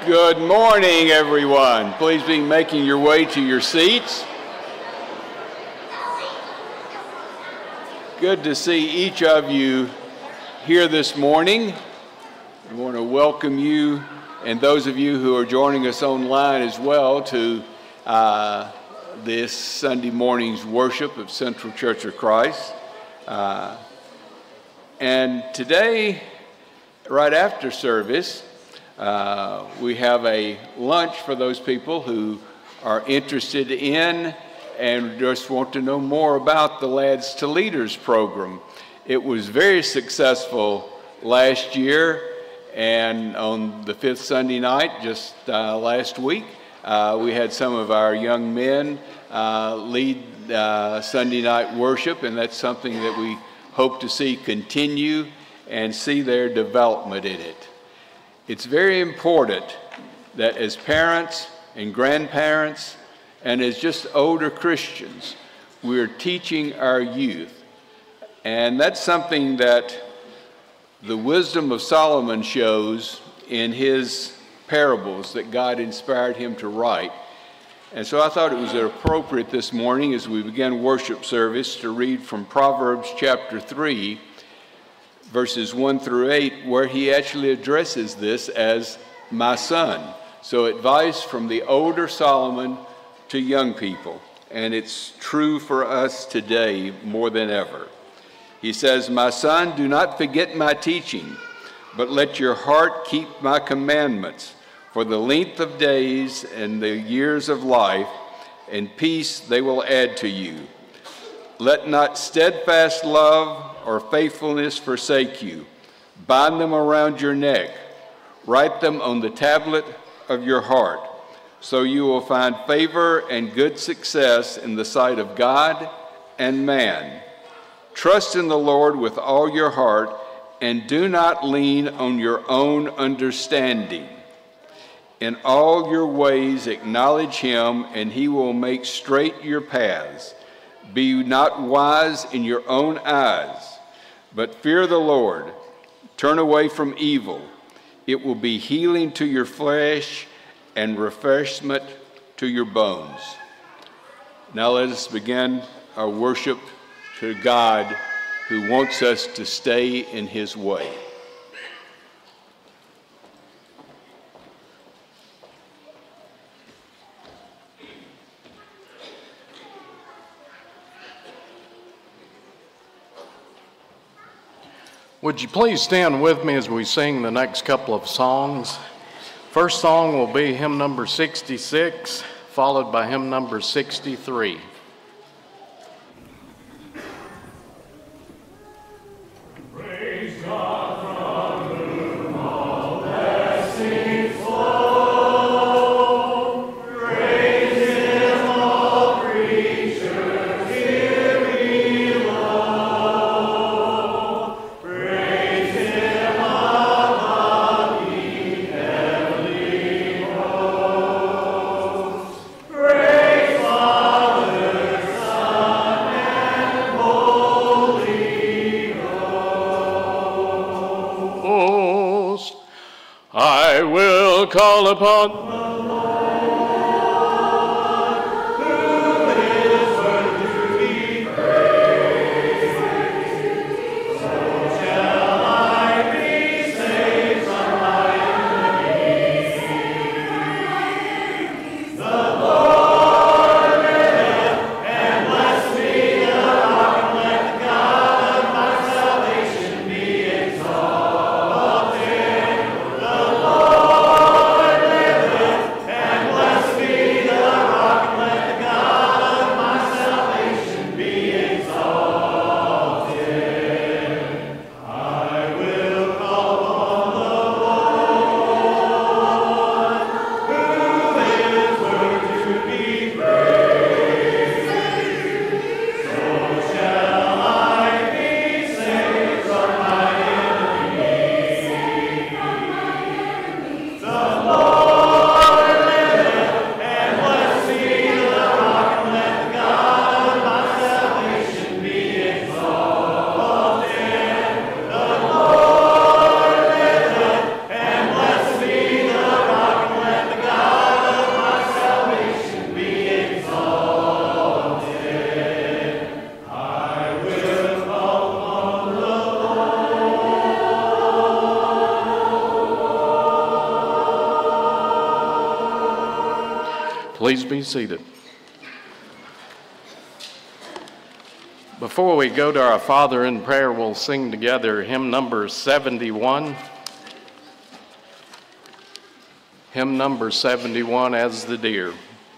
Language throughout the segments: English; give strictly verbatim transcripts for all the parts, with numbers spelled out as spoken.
Good morning, everyone. Please be making your way to your seats. Good to see each of you here this morning. I want to welcome you and those of you who are joining us online as well to uh, this Sunday morning's worship of Central Church of Christ. Uh, and today, right after service, Uh, we have a lunch for those people who are interested in and just want to know more about the Lads to Leaders program. It was very successful last year, and on the fifth Sunday night, just uh, last week, uh, we had some of our young men uh, lead uh, Sunday night worship, and that's something that we hope to see continue and see their development in it. It's very important that as parents and grandparents and as just older Christians, we're teaching our youth. And that's something that the wisdom of Solomon shows in his parables that God inspired him to write. And so I thought it was appropriate this morning as we begin worship service to read from Proverbs chapter three, verses one through eight, where he actually addresses this as my son. So advice from the older Solomon to young people, and it's true for us today more than ever. He says, "My son, do not forget my teaching, but let your heart keep my commandments, for the length of days and the years of life and peace they will add to you. Let not steadfast love or faithfulness forsake you. Bind them around your neck. Write them on the tablet of your heart, so you will find favor and good success in the sight of God and man. Trust in the Lord with all your heart, and do not lean on your own understanding. In all your ways acknowledge him, and he will make straight your paths. Be not wise in your own eyes, but fear the Lord. Turn away from evil. It will be healing to your flesh and refreshment to your bones." Now let us begin our worship to God, who wants us to stay in his way. Would you please stand with me as we sing the next couple of songs? First song will be hymn number sixty-six, followed by hymn number sixty-three. Call upon And Please be seated. Before we go to our Father in prayer, we'll sing together hymn number seventy-one. Hymn number seventy-one, As the Deer.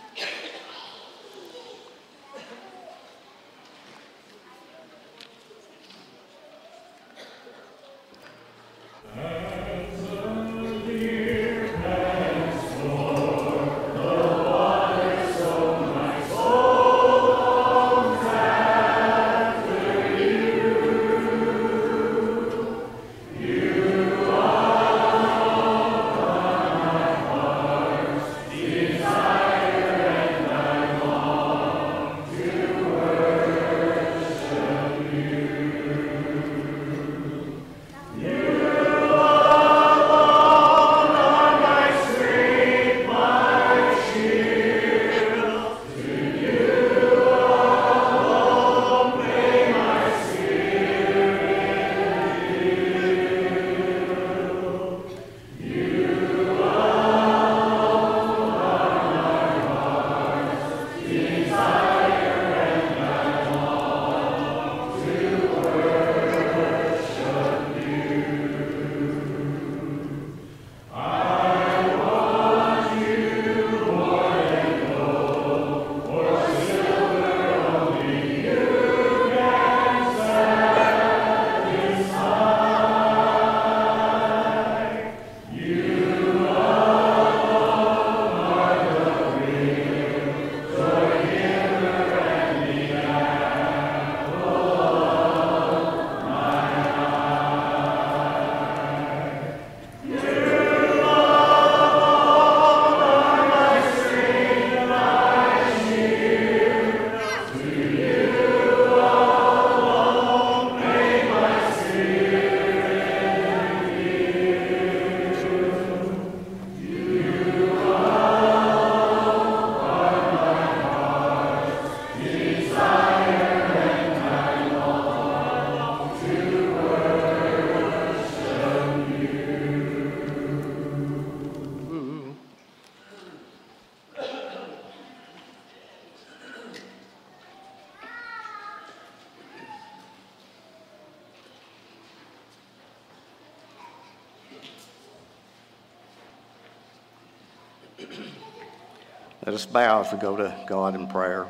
Let us bow as we go to God in prayer.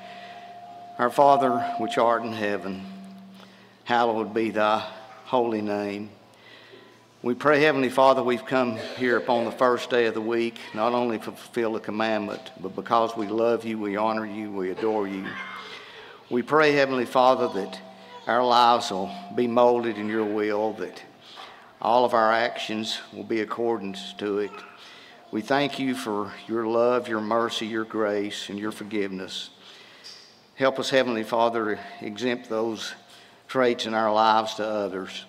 Our Father, which art in heaven, hallowed be thy holy name. We pray, Heavenly Father, we've come here upon the first day of the week, not only to fulfill the commandment, but because we love you, we honor you, we adore you. We pray, Heavenly Father, that our lives will be molded in your will, that all of our actions will be according to it. We thank you for your love, your mercy, your grace, and your forgiveness. Help us, Heavenly Father, to exempt those traits in our lives to others.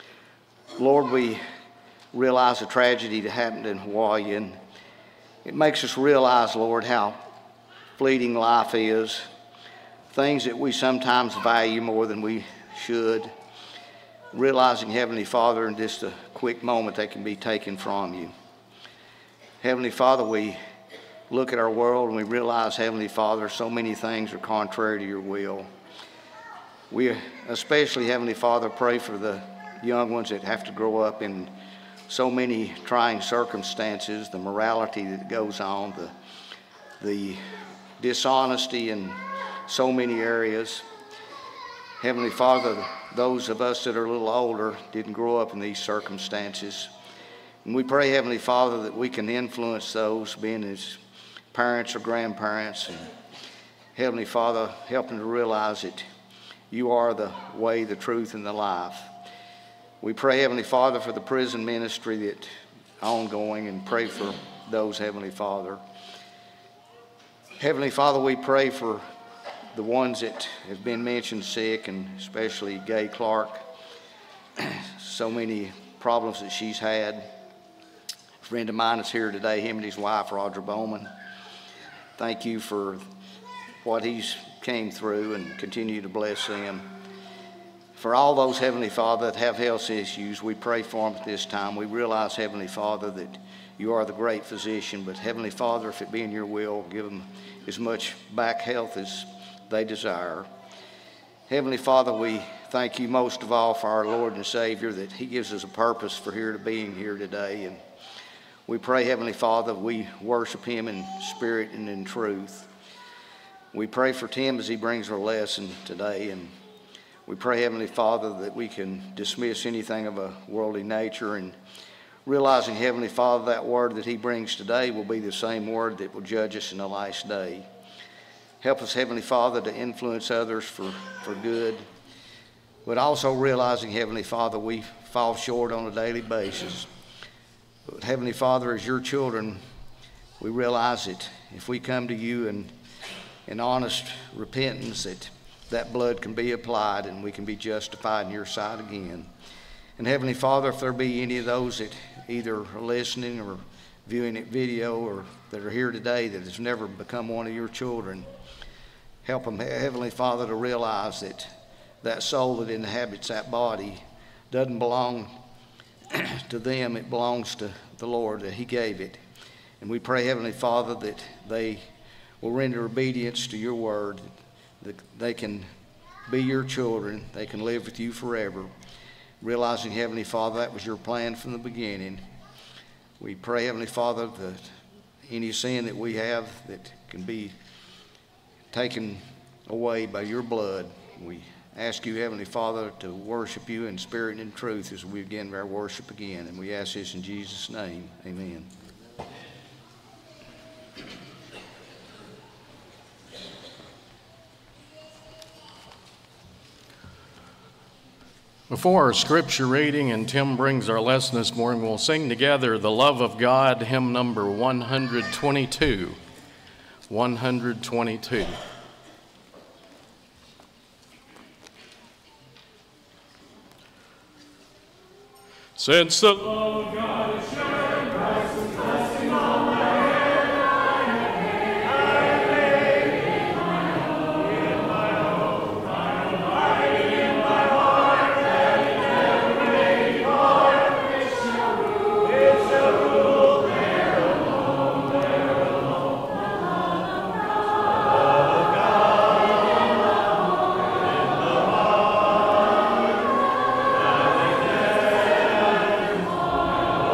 Lord, we realize the tragedy that happened in Hawaii, and it makes us realize, Lord, how fleeting life is, things that we sometimes value more than we should, realizing, Heavenly Father, in just a quick moment they can be taken from you. Heavenly Father, we look at our world and we realize, Heavenly Father, so many things are contrary to your will. We especially, Heavenly Father, pray for the young ones that have to grow up in so many trying circumstances, the morality that goes on, the, the dishonesty in so many areas. Heavenly Father, those of us that are a little older didn't grow up in these circumstances. And we pray, Heavenly Father, that we can influence those, being as parents or grandparents. And Heavenly Father, help them to realize that you are the way, the truth, and the life. We pray, Heavenly Father, for the prison ministry that's ongoing, and pray for those, Heavenly Father. Heavenly Father, we pray for the ones that have been mentioned sick, and especially Gay Clark. So many problems that she's had. A friend of mine is here today, him and his wife, Roger Bowman. Thank you for what he's came through, and continue to bless them. for all those, Heavenly Father, that have health issues, we pray for them at this time. We realize, Heavenly Father, that you are the great physician, but Heavenly Father, if it be in your will, give them as much back health as they desire. Heavenly Father, we thank you most of all for our Lord and Savior, that he gives us a purpose for here to being here today. And we pray, Heavenly Father, we worship him in spirit and in truth. We pray for Tim as he brings our lesson today, and we pray, Heavenly Father, that we can dismiss anything of a worldly nature, and realizing, Heavenly Father, that word that he brings today will be the same word that will judge us in the last day. Help us, Heavenly Father, to influence others for, for good, but also realizing, Heavenly Father, we fall short on a daily basis. But Heavenly Father, as your children, we realize that if we come to you in, in honest repentance, that that blood can be applied and we can be justified in your sight again. And Heavenly Father, if there be any of those that either are listening or viewing it video or that are here today that has never become one of your children, help them, Heavenly Father, to realize that that soul that inhabits that body doesn't belong to them. It belongs to the Lord, that he gave it. And we pray, Heavenly Father, that they will render obedience to your word, that they can be your children, they can live with you forever. Realizing, Heavenly Father, that was your plan from the beginning. We pray, Heavenly Father, that any sin that we have that can be taken away by your blood, we ask you, Heavenly Father, to worship you in spirit and in truth as we begin our worship again. And we ask this in Jesus' name. Amen. Before our scripture reading and Tim brings our lesson this morning, we'll sing together The Love of God, hymn number one hundred twenty-two. one hundred twenty-two. Since the love of God is shared, Christ is blessing all my head, I have faith in my hope, in my hope, I am abiding in my heart, that it never may depart. It shall rule, it shall rule, there alone, there alone. The love of God, in the heart, in the heart, I think that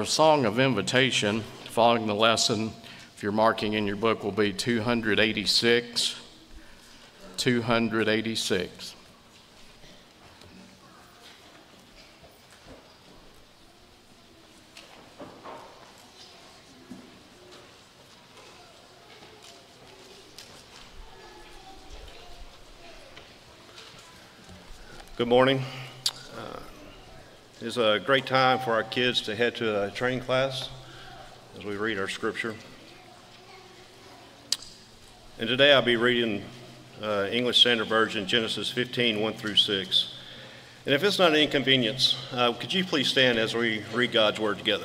song of invitation following the lesson, if you're marking in your book, will be two eighty-six. two eighty-six. Good morning. Uh, it's a great time for our kids to head to a training class as we read our scripture. And today I'll be reading uh, English Standard Version, Genesis fifteen, one through six. And if it's not an inconvenience, uh, could you please stand as we read God's word together?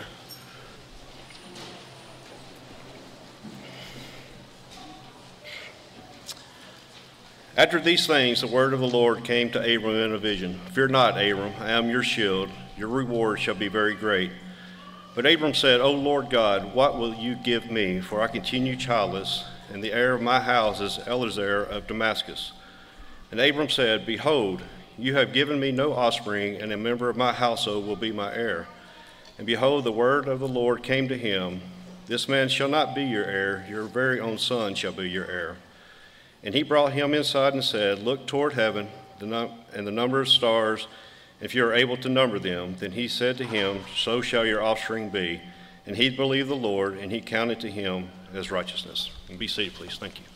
After these things, the word of the Lord came to Abram in a vision. Fear not, Abram, I am your shield. Your reward shall be very great. But Abram said, O Lord God, what will you give me? For I continue childless, and the heir of my house is Eliezer of Damascus. And Abram said, Behold, you have given me no offspring, and a member of my household will be my heir. And behold, the word of the Lord came to him, This man shall not be your heir, your very own son shall be your heir. And he brought him inside and said, Look toward heaven the num- and the number of stars, if you are able to number them. Then he said to him, So shall your offspring be. And he believed the Lord, and he counted to him as righteousness. And be seated, please. Thank you.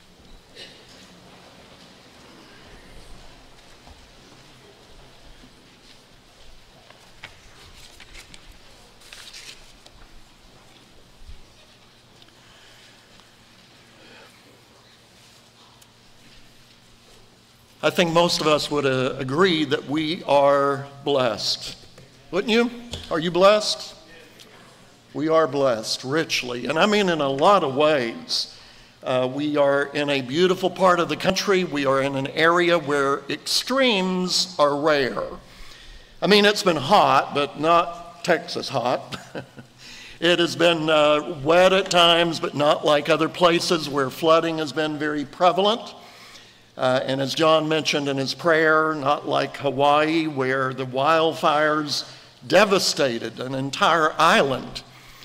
I think most of us would uh, agree that we are blessed. Wouldn't you? Are you blessed? We are blessed richly, and I mean in a lot of ways. Uh, we are in a beautiful part of the country. We are in an area where extremes are rare. I mean, it's been hot, but not Texas hot. It has been uh, wet at times, but not like other places where flooding has been very prevalent. Uh, and as John mentioned in his prayer, not like Hawaii, where the wildfires devastated an entire island.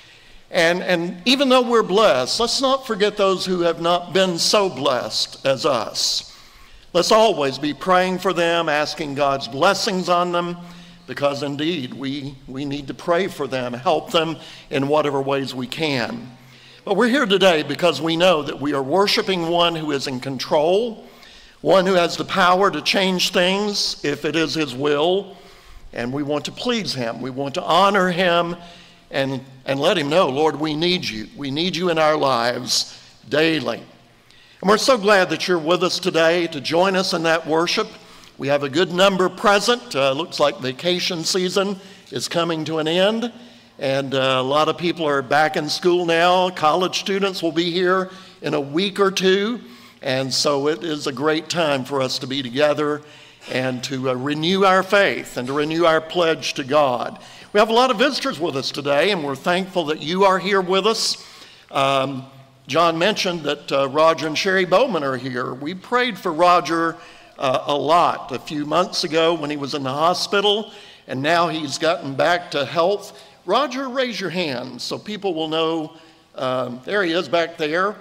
And, and even though we're blessed, let's not forget those who have not been so blessed as us. Let's always be praying for them, asking God's blessings on them, because indeed we, we need to pray for them, help them in whatever ways we can. But we're here today because we know that we are worshiping one who is in control, one who has the power to change things if it is his will, and we want to please him. We want to honor him and, and let him know, Lord, we need you. We need you in our lives daily. And we're so glad that you're with us today to join us in that worship. We have a good number present. Uh, looks like vacation season is coming to an end, and uh, a lot of people are back in school now. College students will be here in a week or two. And so it is a great time for us to be together and to uh, renew our faith and to renew our pledge to God. We have a lot of visitors with us today, and we're thankful that you are here with us. Um, John mentioned that uh, Roger and Sherry Bowman are here. We prayed for Roger uh, a lot a few months ago when he was in the hospital, and now he's gotten back to health. Roger, raise your hand so people will know. Um, there he is back there.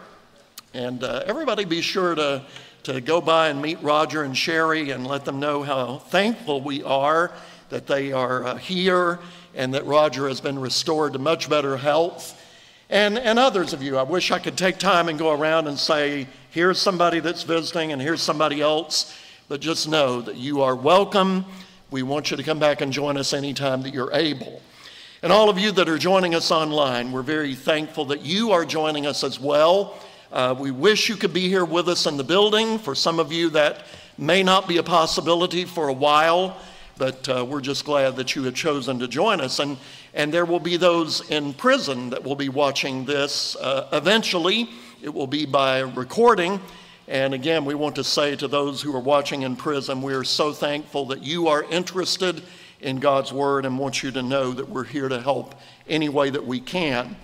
And uh, everybody be sure to, to go by and meet Roger and Sherry and let them know how thankful we are that they are uh, here and that Roger has been restored to much better health. And, and others of you, I wish I could take time and go around and say, here's somebody that's visiting and here's somebody else. But just know that you are welcome. We want you to come back and join us anytime that you're able. And all of you that are joining us online, we're very thankful that you are joining us as well. Uh, we wish you could be here with us in the building. For some of you, that may not be a possibility for a while, but uh, we're just glad that you have chosen to join us. And, and there will be those in prison that will be watching this. Uh, eventually, it will be by recording. And again, we want to say to those who are watching in prison, we are so thankful that you are interested in God's Word and want you to know that we're here to help any way that we can.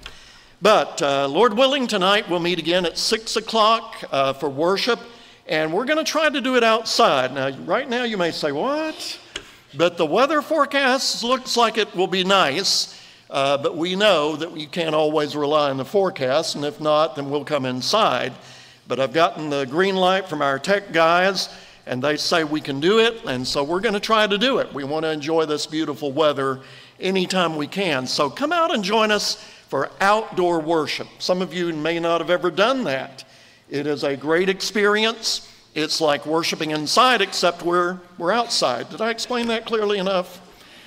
But uh, Lord willing, tonight we'll meet again at six o'clock uh, for worship, and we're going to try to do it outside. Now, right now you may say, what? But the weather forecast looks like it will be nice. Uh, but we know that you can't always rely on the forecast, and if not, then we'll come inside. But I've gotten the green light from our tech guys, and they say we can do it, and so we're going to try to do it. We want to enjoy this beautiful weather anytime we can. So come out and join us for outdoor worship. Some of you may not have ever done that. It is a great experience. It's like worshiping inside, except we're, we're outside. Did I explain that clearly enough?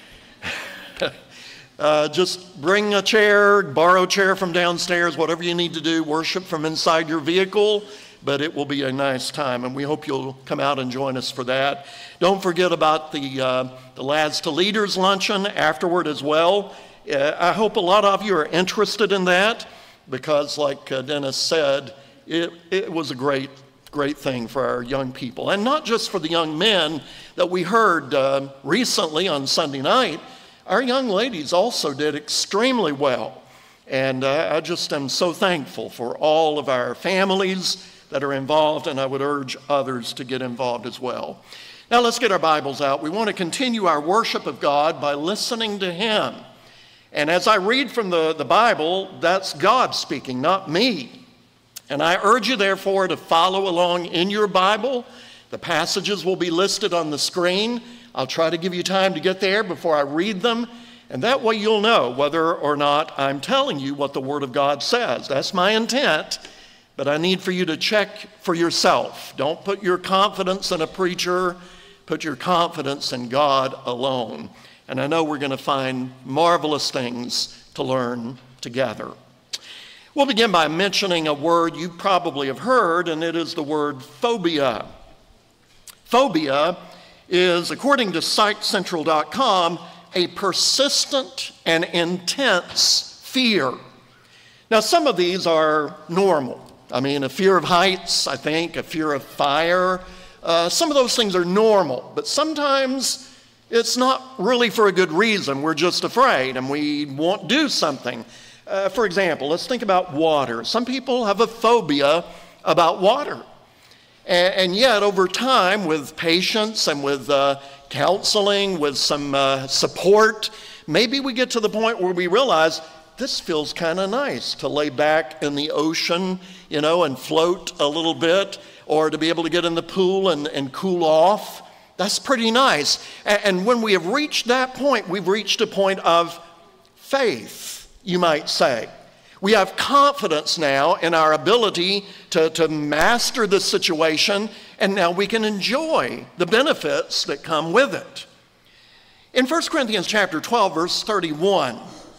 Uh, just bring a chair, borrow a chair from downstairs, whatever you need to do, worship from inside your vehicle, but it will be a nice time, and we hope you'll come out and join us for that. Don't forget about the, uh, the Lads to Leaders luncheon afterward as well. Uh, I hope a lot of you are interested in that, because like uh, Dennis said, it, it was a great, great thing for our young people, and not just for the young men that we heard uh, recently on Sunday night. Our young ladies also did extremely well, and uh, I just am so thankful for all of our families that are involved, and I would urge others to get involved as well. Now let's get our Bibles out. We want to continue our worship of God by listening to Him. And as I read from the, the Bible, that's God speaking, not me. And I urge you, therefore, to follow along in your Bible. The passages will be listed on the screen. I'll try to give you time to get there before I read them, and that way you'll know whether or not I'm telling you what the Word of God says. That's my intent, but I need for you to check for yourself. Don't put your confidence in a preacher, put your confidence in God alone. And I know we're going to find marvelous things to learn together. We'll begin by mentioning a word you probably have heard, and it is the word phobia. Phobia is, according to Psych Central dot com, a persistent and intense fear. Now, some of these are normal. I mean, a fear of heights, I think, a fear of fire. Uh, some of those things are normal, but sometimes it's not really for a good reason. We're just afraid and we won't do something. Uh, for example, let's think about water. Some people have a phobia about water. And yet, over time, with patience and with uh, counseling, with some uh, support, maybe we get to the point where we realize this feels kind of nice to lay back in the ocean, you know, and float a little bit, or to be able to get in the pool and, and cool off. That's pretty nice. And, and when we have reached that point, we've reached a point of faith, you might say. We have confidence now in our ability to, to master the situation, and now we can enjoy the benefits that come with it. In First Corinthians chapter twelve, verse thirty-one,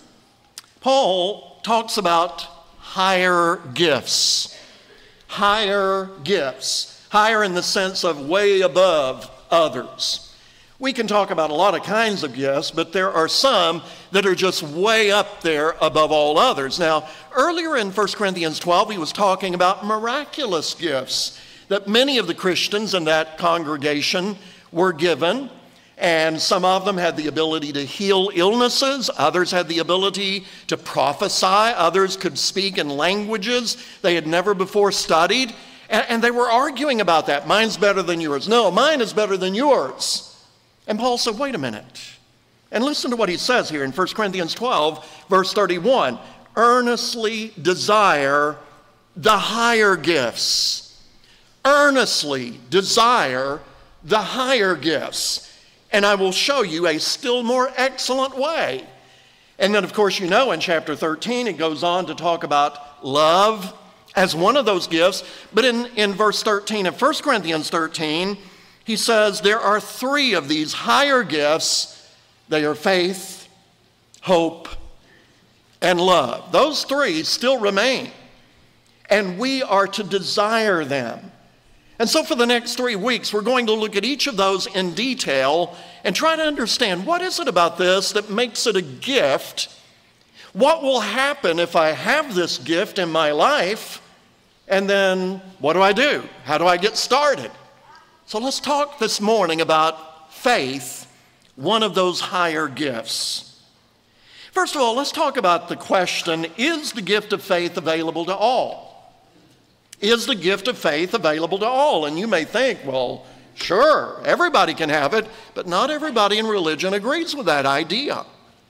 Paul talks about higher gifts. Higher gifts. Higher in the sense of way above others. We can talk about a lot of kinds of gifts, but there are some that are just way up there above all others. Now, earlier in First Corinthians twelve, he was talking about miraculous gifts that many of the Christians in that congregation were given. And some of them had the ability to heal illnesses. Others had the ability to prophesy. Others could speak in languages they had never before studied. And, and they were arguing about that. Mine's better than yours. No, mine is better than yours. And Paul said, wait a minute. And listen to what he says here in First Corinthians twelve, verse thirty-one. Earnestly desire the higher gifts. Earnestly desire the higher gifts. And I will show you a still more excellent way. And then, of course, you know in chapter thirteen, it goes on to talk about love as one of those gifts. But in, in verse thirteen of First Corinthians thirteen, he says there are three of these higher gifts. They are faith, hope, and love. Those three still remain. And we are to desire them. And so for the next three weeks, we're going to look at each of those in detail and try to understand what is it about this that makes it a gift? What will happen if I have this gift in my life? And then what do I do? How do I get started? So let's talk this morning about faith, one of those higher gifts. First of all, let's talk about the question, is the gift of faith available to all? Is the gift of faith available to all? And you may think, well, sure, everybody can have it, but not everybody in religion agrees with that idea.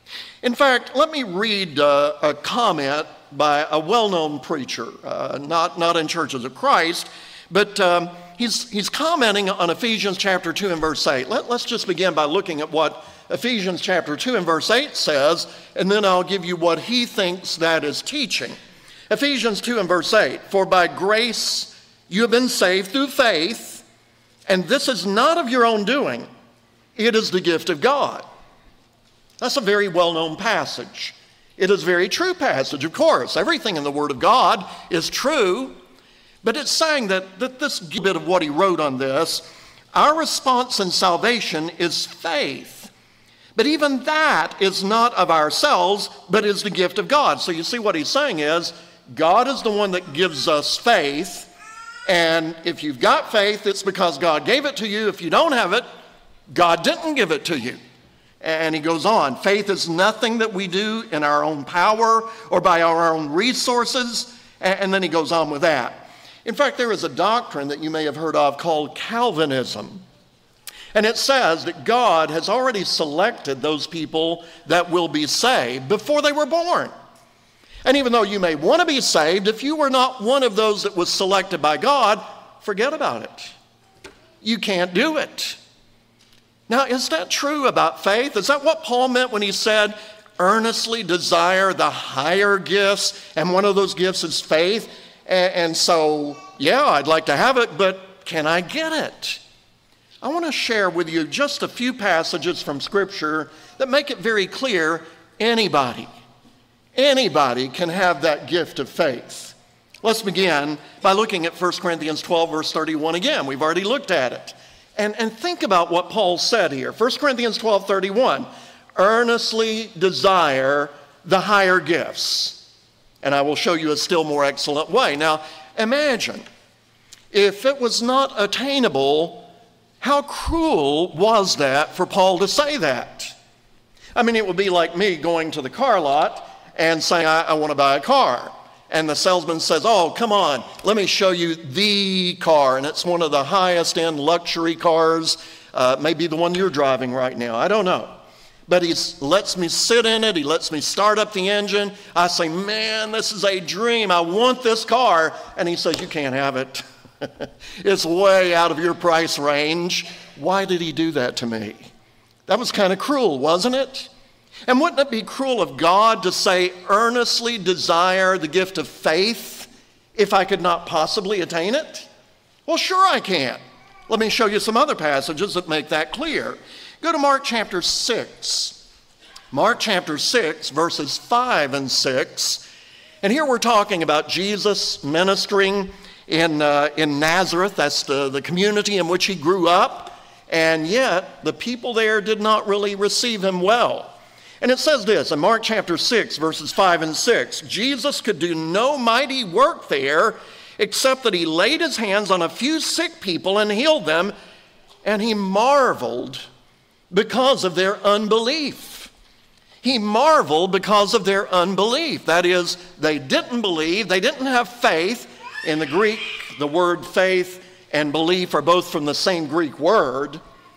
In fact, let me read uh, a comment by a well-known preacher, uh, not, not in Churches of Christ, but um, he's, he's commenting on Ephesians chapter two and verse eight. Let, let's just begin by looking at what Ephesians chapter two and verse eight says, and then I'll give you what he thinks that is teaching. Ephesians two and verse eight, for by grace you have been saved through faith, and this is not of your own doing, it is the gift of God. That's a very well-known passage. It is a very true passage, of course. Everything in the Word of God is true, but it's saying that, that this bit of what he wrote on this, our response in salvation is faith. But even that is not of ourselves, but is the gift of God. So you see what he's saying is, God is the one that gives us faith, and if you've got faith, it's because God gave it to you. If you don't have it, God didn't give it to you. And he goes on, faith is nothing that we do in our own power or by our own resources. And then he goes on with that. In fact, there is a doctrine that you may have heard of called Calvinism. And it says that God has already selected those people that will be saved before they were born. And even though you may want to be saved, if you were not one of those that was selected by God, forget about it. You can't do it. Now, is that true about faith? Is that what Paul meant when he said, earnestly desire the higher gifts, and one of those gifts is faith? And, and so, yeah, I'd like to have it, but can I get it? I want to share with you just a few passages from Scripture that make it very clear anybody, anybody can have that gift of faith. Let's begin by looking at First Corinthians twelve, verse thirty-one again. We've already looked at it. And, and think about what Paul said here. First Corinthians twelve, thirty-one, earnestly desire the higher gifts, and I will show you a still more excellent way. Now, imagine if it was not attainable, how cruel was that for Paul to say that? I mean, it would be like me going to the car lot and saying, I, I want to buy a car. And the salesman says, oh, come on, let me show you the car. And it's one of the highest end luxury cars, uh, maybe the one you're driving right now. I don't know. But he lets me sit in it. He lets me start up the engine. I say, man, this is a dream. I want this car. And he says, you can't have it. It's way out of your price range. Why did he do that to me? That was kind of cruel, wasn't it? And wouldn't it be cruel of God to say, earnestly desire the gift of faith if I could not possibly attain it? Well, sure I can. Let me show you some other passages that make that clear. Go to Mark chapter six. Mark chapter six, verses five and six. And here we're talking about Jesus ministering in, uh, in Nazareth. That's the, the community in which he grew up. And yet, the people there did not really receive him well. And it says this in Mark chapter six, verses five and six. Jesus could do no mighty work there except that he laid his hands on a few sick people and healed them, and he marveled because of their unbelief. He marveled because of their unbelief. That is, they didn't believe, they didn't have faith. In the Greek, the word faith and belief are both from the same Greek word.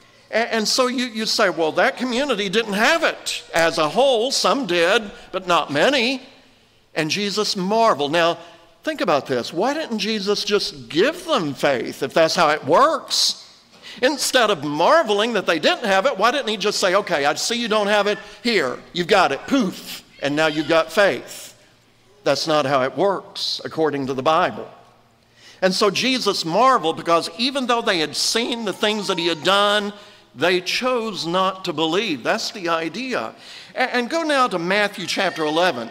And so you, you say, well, that community didn't have it as a whole. Some did, but not many. And Jesus marveled. Now, think about this. Why didn't Jesus just give them faith if that's how it works? Instead of marveling that they didn't have it, why didn't he just say, okay, I see you don't have it. Here, you've got it. Poof. And now you've got faith. That's not how it works according to the Bible. And so Jesus marveled because even though they had seen the things that he had done, they chose not to believe. That's the idea. And go now to Matthew chapter eleven.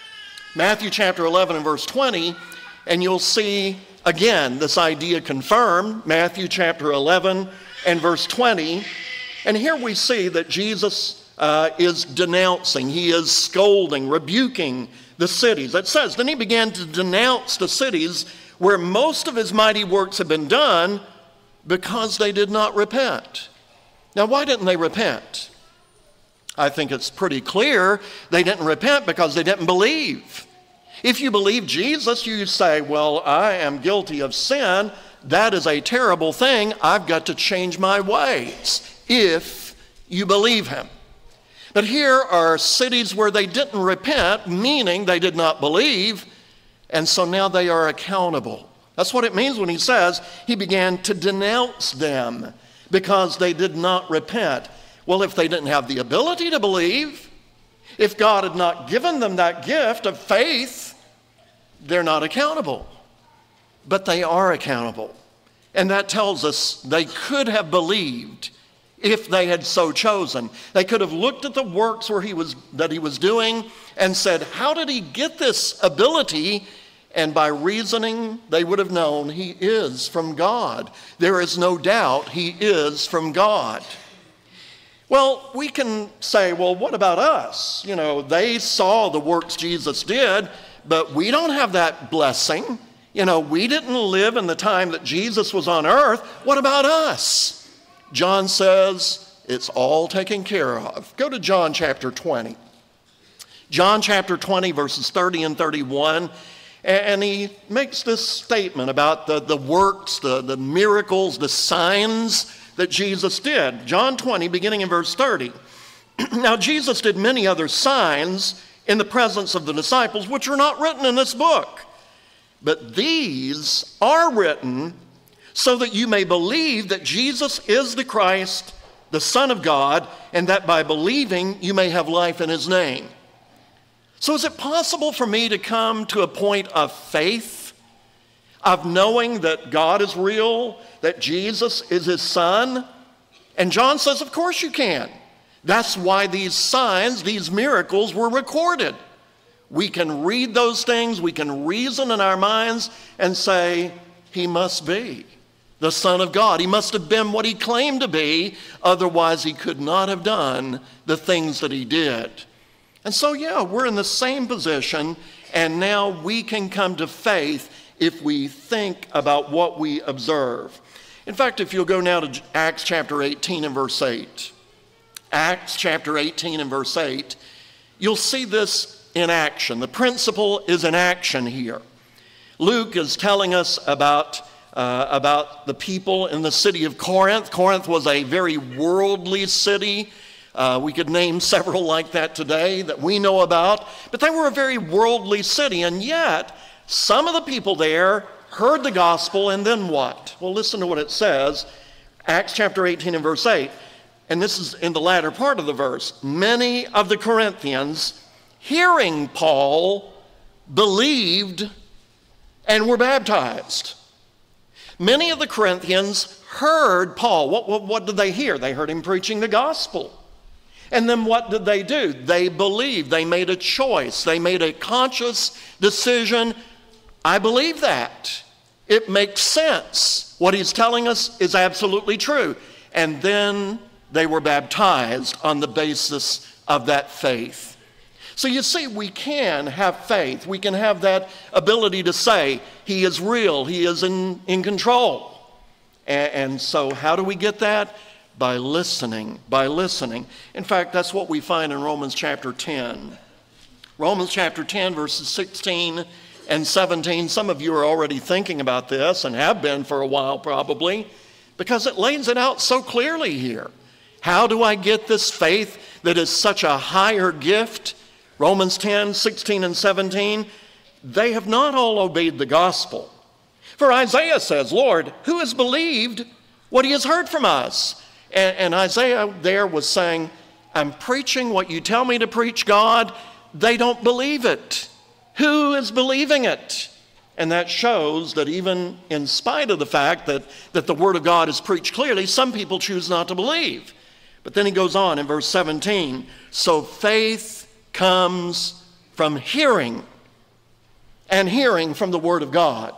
Matthew chapter eleven and verse twenty, and you'll see again this idea confirmed. Matthew chapter eleven and verse twenty. And here we see that Jesus uh, is denouncing, he is scolding, rebuking the cities. It says, then he began to denounce the cities where most of his mighty works had been done because they did not repent. Now, why didn't they repent? I think it's pretty clear they didn't repent because they didn't believe. If you believe Jesus, you say, well, I am guilty of sin. That is a terrible thing. I've got to change my ways if you believe him. But here are cities where they didn't repent, meaning they did not believe, and so now they are accountable. That's what it means when he says he began to denounce them because they did not repent. Well, if they didn't have the ability to believe, if God had not given them that gift of faith, they're not accountable. But they are accountable. And that tells us they could have believed if they had so chosen. They could have looked at the works where he was, that he was doing and said, how did he get this ability? And by reasoning, they would have known he is from God. There is no doubt he is from God. Well, we can say, well, what about us? You know, they saw the works Jesus did, but we don't have that blessing. You know, we didn't live in the time that Jesus was on earth. What about us? John says it's all taken care of. Go to John chapter twenty. John chapter twenty, verses thirty and thirty-one. And he makes this statement about the, the works, the, the miracles, the signs that Jesus did. John twenty, beginning in verse thirty. Now Jesus did many other signs in the presence of the disciples, which are not written in this book. But these are written so that you may believe that Jesus is the Christ, the Son of God, and that by believing you may have life in his name. So is it possible for me to come to a point of faith, of knowing that God is real, that Jesus is his Son? And John says, of course you can. That's why these signs, these miracles were recorded. We can read those things, we can reason in our minds and say, he must be the Son of God. He must have been what he claimed to be, otherwise he could not have done the things that he did. And so, yeah, we're in the same position, and now we can come to faith if we think about what we observe. In fact, if you'll go now to Acts chapter eighteen and verse eight, Acts chapter eighteen and verse eight, you'll see this in action. The principle is in action here. Luke is telling us about, uh, about the people in the city of Corinth. Corinth was a very worldly city. Uh, we could name several like that today that we know about, but they were a very worldly city, and yet some of the people there heard the gospel, and then what? Well, listen to what it says, Acts chapter eighteen and verse eight, and this is in the latter part of the verse. Many of the Corinthians, hearing Paul, believed and were baptized. Many of the Corinthians heard Paul. What, what, what did they hear? They heard him preaching the gospel. And then what did they do? They believed. They made a choice. They made a conscious decision. I believe that. It makes sense. What he's telling us is absolutely true. And then they were baptized on the basis of that faith. So you see, we can have faith. We can have that ability to say, he is real. He is in, in control. And, and so how do we get that? By listening, by listening. In fact, that's what we find in Romans chapter ten. Romans chapter ten, verses sixteen and seventeen. Some of you are already thinking about this and have been for a while probably, because it lays it out so clearly here. How do I get this faith that is such a higher gift? Romans ten, sixteen and seventeen. They have not all obeyed the gospel. For Isaiah says, Lord, who has believed what he has heard from us? And, and Isaiah there was saying, I'm preaching what you tell me to preach, God. They don't believe it. Who is believing it? And that shows that even in spite of the fact that, that the word of God is preached clearly, some people choose not to believe. But then he goes on in verse seventeen. So faith comes from hearing, and hearing from the word of God.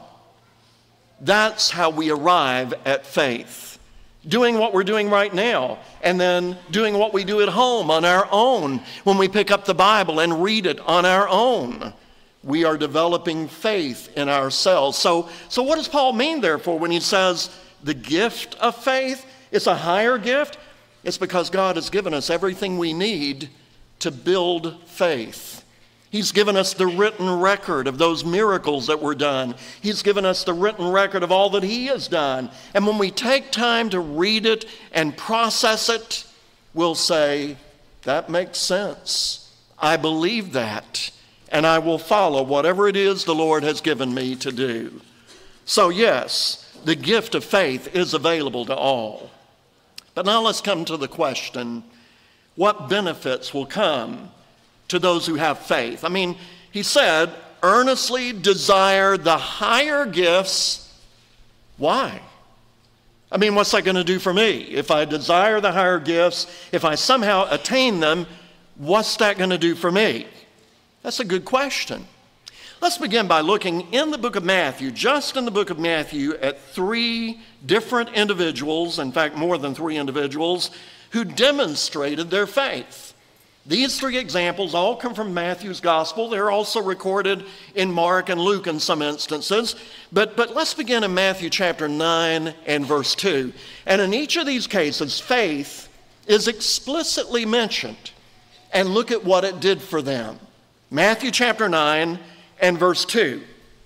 That's how we arrive at faith. Doing what we're doing right now, and then doing what we do at home on our own when we pick up the Bible and read it on our own. We are developing faith in ourselves. So, so what does Paul mean, therefore, when he says the gift of faith is a higher gift? It's because God has given us everything we need to build faith. He's given us the written record of those miracles that were done. He's given us the written record of all that he has done. And when we take time to read it and process it, we'll say, that makes sense. I believe that, and I will follow whatever it is the Lord has given me to do. So yes, the gift of faith is available to all. But now let's come to the question, what benefits will come to those who have faith? I mean, he said, earnestly desire the higher gifts. Why? I mean, what's that going to do for me? If I desire the higher gifts, if I somehow attain them, what's that going to do for me? That's a good question. Let's begin by looking in the book of Matthew, just in the book of Matthew, at three different individuals, in fact, more than three individuals, who demonstrated their faith. These three examples all come from Matthew's gospel. They're also recorded in Mark and Luke in some instances. But, but let's begin in Matthew chapter nine and verse two. And in each of these cases, faith is explicitly mentioned. And look at what it did for them. Matthew chapter nine and verse two.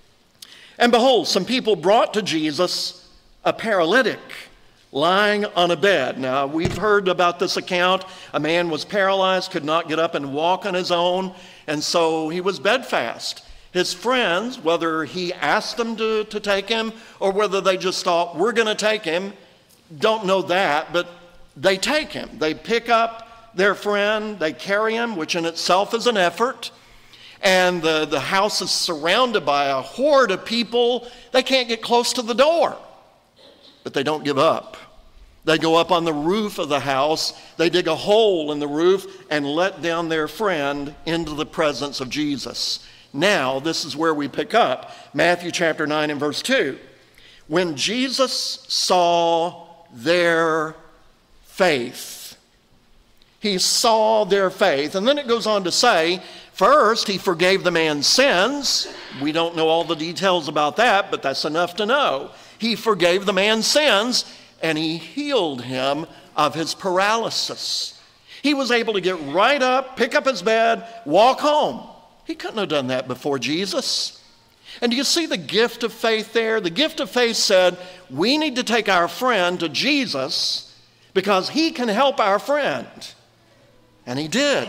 And behold, some people brought to Jesus a paralytic lying on a bed. Now, we've heard about this account. A man was paralyzed, could not get up and walk on his own, and so he was bedfast. His friends, whether he asked them to, to take him or whether they just thought, we're going to take him, don't know that, but they take him. They pick up their friend, they carry him, which in itself is an effort, and the, the house is surrounded by a horde of people. They can't get close to the door, but they don't give up. They go up on the roof of the house, they dig a hole in the roof and let down their friend into the presence of Jesus. Now, this is where we pick up. Matthew chapter nine and verse two. When Jesus saw their faith, he saw their faith. And then it goes on to say, first, he forgave the man's sins. We don't know all the details about that, but that's enough to know. He forgave the man's sins, and he healed him of his paralysis. He was able to get right up, pick up his bed, walk home. He couldn't have done that before Jesus. And do you see the gift of faith there? The gift of faith said, we need to take our friend to Jesus because he can help our friend. And he did.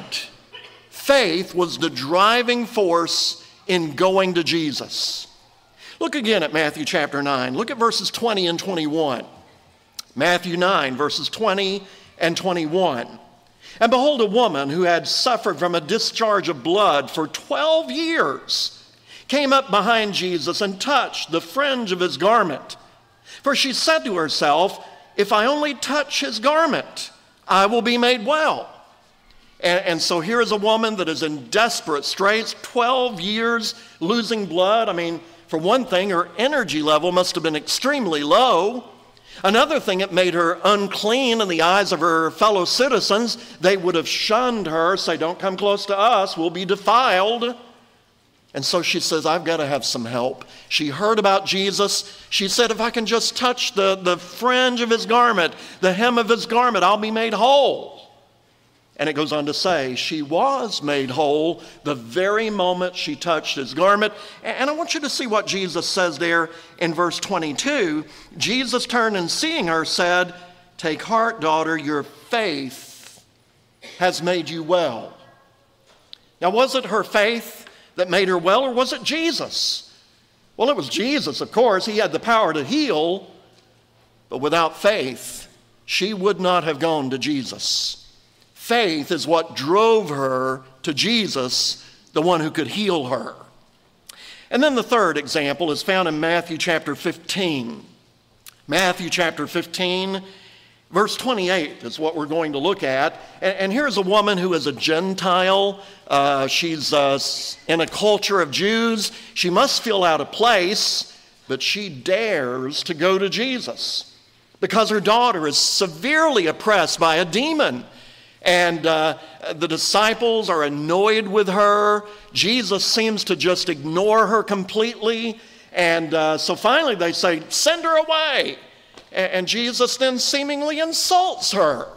Faith was the driving force in going to Jesus. Look again at Matthew chapter nine. Look at verses twenty and twenty-one. Matthew nine, verses twenty and twenty-one. And behold, a woman who had suffered from a discharge of blood for twelve years came up behind Jesus and touched the fringe of his garment. For she said to herself, if I only touch his garment, I will be made well. And, and so here is a woman that is in desperate straits, twelve years losing blood. I mean, for one thing, her energy level must have been extremely low. Another thing, it made her unclean in the eyes of her fellow citizens. They would have shunned her, say, don't come close to us, we'll be defiled. And so she says, I've got to have some help. She heard about Jesus. She said, if I can just touch the, the fringe of his garment, the hem of his garment, I'll be made whole. And it goes on to say, she was made whole the very moment she touched his garment. And I want you to see what Jesus says there in verse twenty-two. Jesus turned and seeing her said, take heart, daughter, your faith has made you well. Now, was it her faith that made her well, or was it Jesus? Well, it was Jesus, of course. He had the power to heal, but without faith, she would not have gone to Jesus. Faith is what drove her to Jesus, the one who could heal her. And then the third example is found in Matthew chapter fifteen. Matthew chapter fifteen, verse twenty-eight is what we're going to look at. And, and here's a woman who is a Gentile. Uh, she's uh, in a culture of Jews. She must feel out of place, but she dares to go to Jesus because her daughter is severely oppressed by a demon. And uh, the disciples are annoyed with her. Jesus seems to just ignore her completely. And uh, so finally they say, send her away. And, and Jesus then seemingly insults her.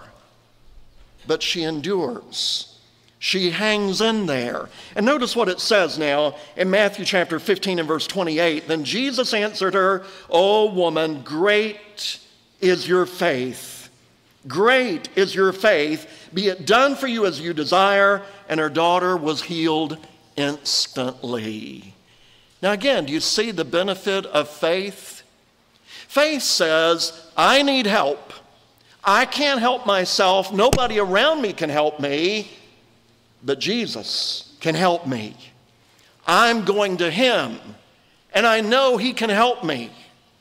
But she endures. She hangs in there. And notice what it says now in Matthew chapter fifteen and verse twenty-eight. Then Jesus answered her, O woman, great is your faith. Great is your faith. Be it done for you as you desire. And her daughter was healed instantly. Now again, do you see the benefit of faith? Faith says, I need help. I can't help myself. Nobody around me can help me. But Jesus can help me. I'm going to him. And I know he can help me.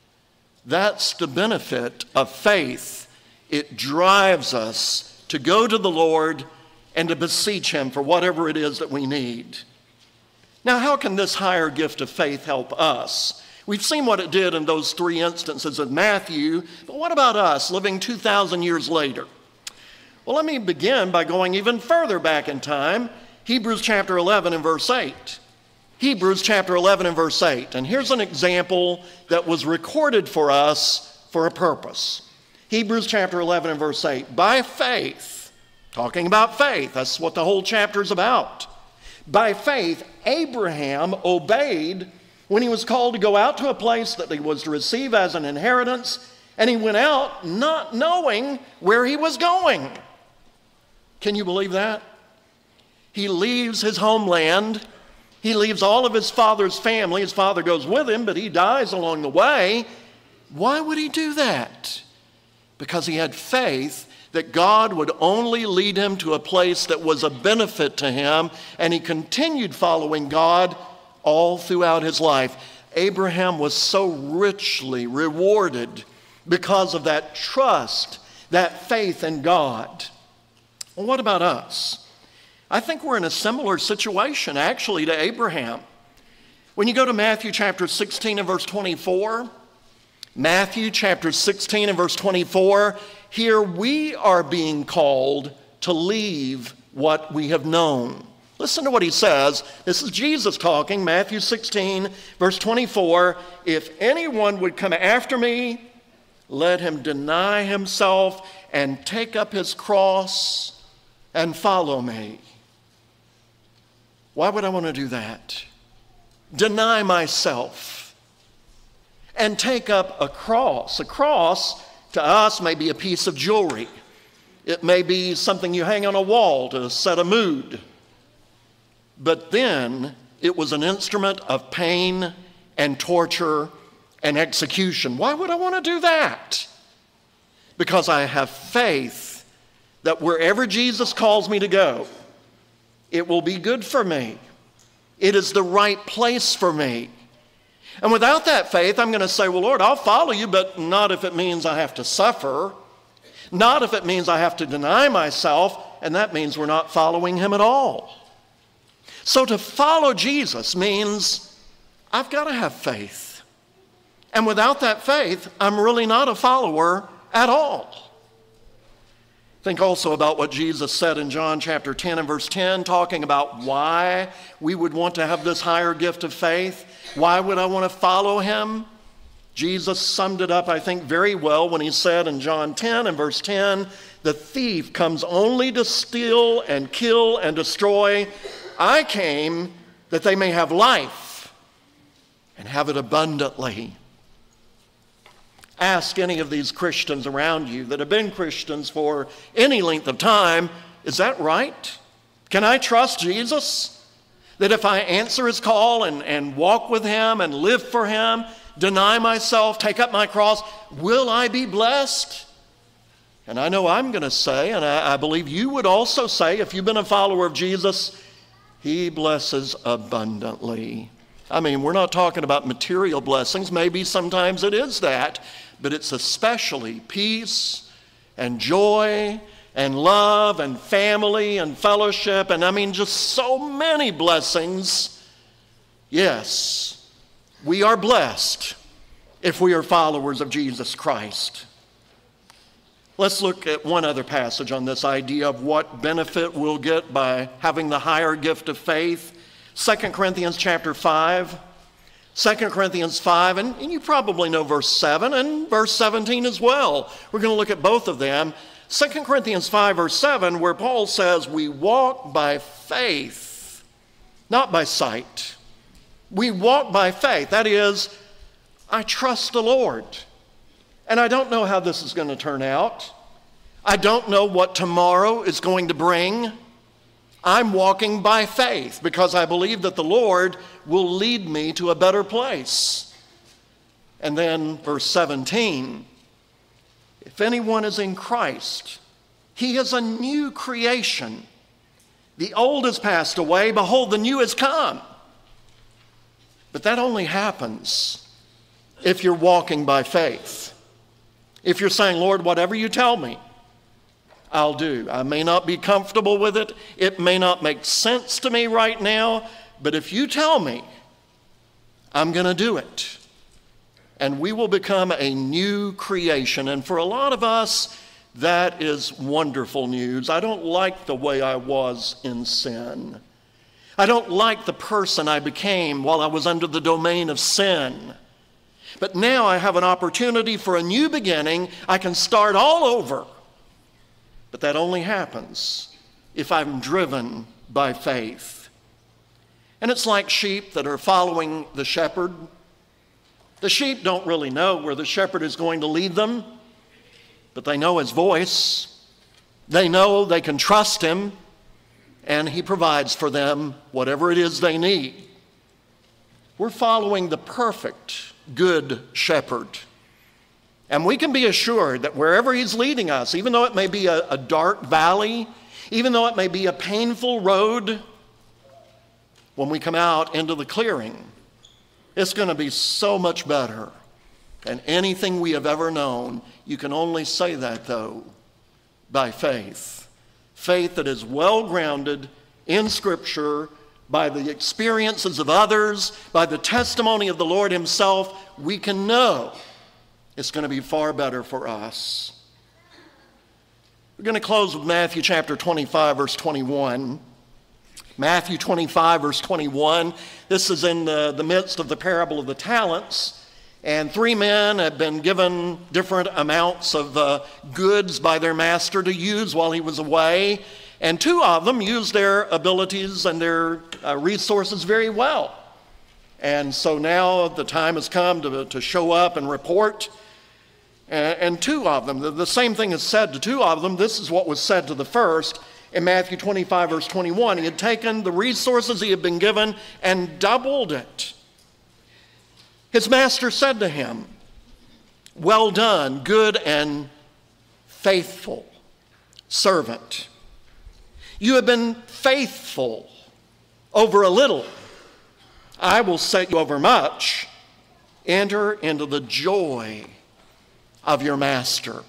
That's the benefit of faith. It drives us to go to the Lord and to beseech him for whatever it is that we need. Now, how can this higher gift of faith help us? We've seen what it did in those three instances of Matthew, but what about us living two thousand years later? Well, let me begin by going even further back in time. Hebrews chapter eleven and verse eight. Hebrews chapter eleven and verse eight. And here's an example that was recorded for us for a purpose. Hebrews chapter eleven and verse eight. By faith, talking about faith, that's what the whole chapter is about. By faith, Abraham obeyed when he was called to go out to a place that he was to receive as an inheritance, and he went out not knowing where he was going. Can you believe that? He leaves his homeland. He leaves all of his father's family. His father goes with him, but he dies along the way. Why would he do that? Because he had faith that God would only lead him to a place that was a benefit to him, and he continued following God all throughout his life. Abraham was so richly rewarded because of that trust, that faith in God. Well, what about us? I think we're in a similar situation, actually, to Abraham. When you go to Matthew chapter sixteen and verse twenty-four, Matthew chapter sixteen and verse twenty-four, here we are being called to leave what we have known. Listen to what he says. This is Jesus talking, Matthew sixteen, verse twenty-four. If anyone would come after me, let him deny himself and take up his cross and follow me. Why would I want to do that? Deny myself and take up a cross. A cross to us may be a piece of jewelry. It may be something you hang on a wall to set a mood. But then it was an instrument of pain and torture and execution. Why would I want to do that? Because I have faith that wherever Jesus calls me to go, it will be good for me. It is the right place for me. And without that faith, I'm going to say, well, Lord, I'll follow you, but not if it means I have to suffer. Not if it means I have to deny myself, and that means we're not following him at all. So to follow Jesus means I've got to have faith. And without that faith, I'm really not a follower at all. Think also about what Jesus said in John chapter ten and verse ten, talking about why we would want to have this higher gift of faith. Why would I want to follow him? Jesus summed it up, I think, very well when he said in John ten and verse ten, the thief comes only to steal and kill and destroy. I came that they may have life and have it abundantly. Ask any of these Christians around you that have been Christians for any length of time, is that right? Can I trust Jesus? That if I answer his call and, and walk with him and live for him, deny myself, take up my cross, will I be blessed? And I know I'm going to say, and I, I believe you would also say, if you've been a follower of Jesus, he blesses abundantly. I mean, we're not talking about material blessings. Maybe sometimes it is that, but it's especially peace and joy and love and family and fellowship, and I mean just so many blessings. Yes, we are blessed if we are followers of Jesus Christ. Let's look at one other passage on this idea of what benefit we'll get by having the higher gift of faith. Second Corinthians chapter five. Second Corinthians five, and, and you probably know verse seven and verse seventeen as well. We're going to look at both of them. Second Corinthians five, verse seven, where Paul says, we walk by faith, not by sight. We walk by faith. That is, I trust the Lord. And I don't know how this is going to turn out. I don't know what tomorrow is going to bring. I'm walking by faith because I believe that the Lord will lead me to a better place. And then verse seventeen, if anyone is in Christ, he is a new creation. The old has passed away, behold, the new has come. But that only happens if you're walking by faith. If you're saying, Lord, whatever you tell me, I'll do. I may not be comfortable with it. It may not make sense to me right now, but if you tell me, I'm going to do it. And we will become a new creation. And for a lot of us, that is wonderful news. I don't like the way I was in sin. I don't like the person I became while I was under the domain of sin. But now I have an opportunity for a new beginning. I can start all over. But that only happens if I'm driven by faith. And it's like sheep that are following the shepherd. The sheep don't really know where the shepherd is going to lead them, but they know his voice. They know they can trust him, and he provides for them whatever it is they need. We're following the perfect, good shepherd. And we can be assured that wherever he's leading us, even though it may be a, a dark valley, even though it may be a painful road, when we come out into the clearing, it's going to be so much better than anything we have ever known. You can only say that, though, by faith. Faith that is well grounded in Scripture, by the experiences of others, by the testimony of the Lord himself. We can know it's going to be far better for us. We're going to close with Matthew chapter twenty-five, verse twenty-one. Matthew twenty-five, verse twenty-one. This is in the, the midst of the parable of the talents. And three men have been given different amounts of uh, goods by their master to use while he was away. And two of them used their abilities and their uh, resources very well. And so now the time has come to, to show up and report. And, and two of them, the, the same thing is said to two of them. This is what was said to the first. In Matthew twenty-five, verse twenty-one, he had taken the resources he had been given and doubled it. His master said to him, well done, good and faithful servant. You have been faithful over a little. I will set you over much. Enter into the joy of your master.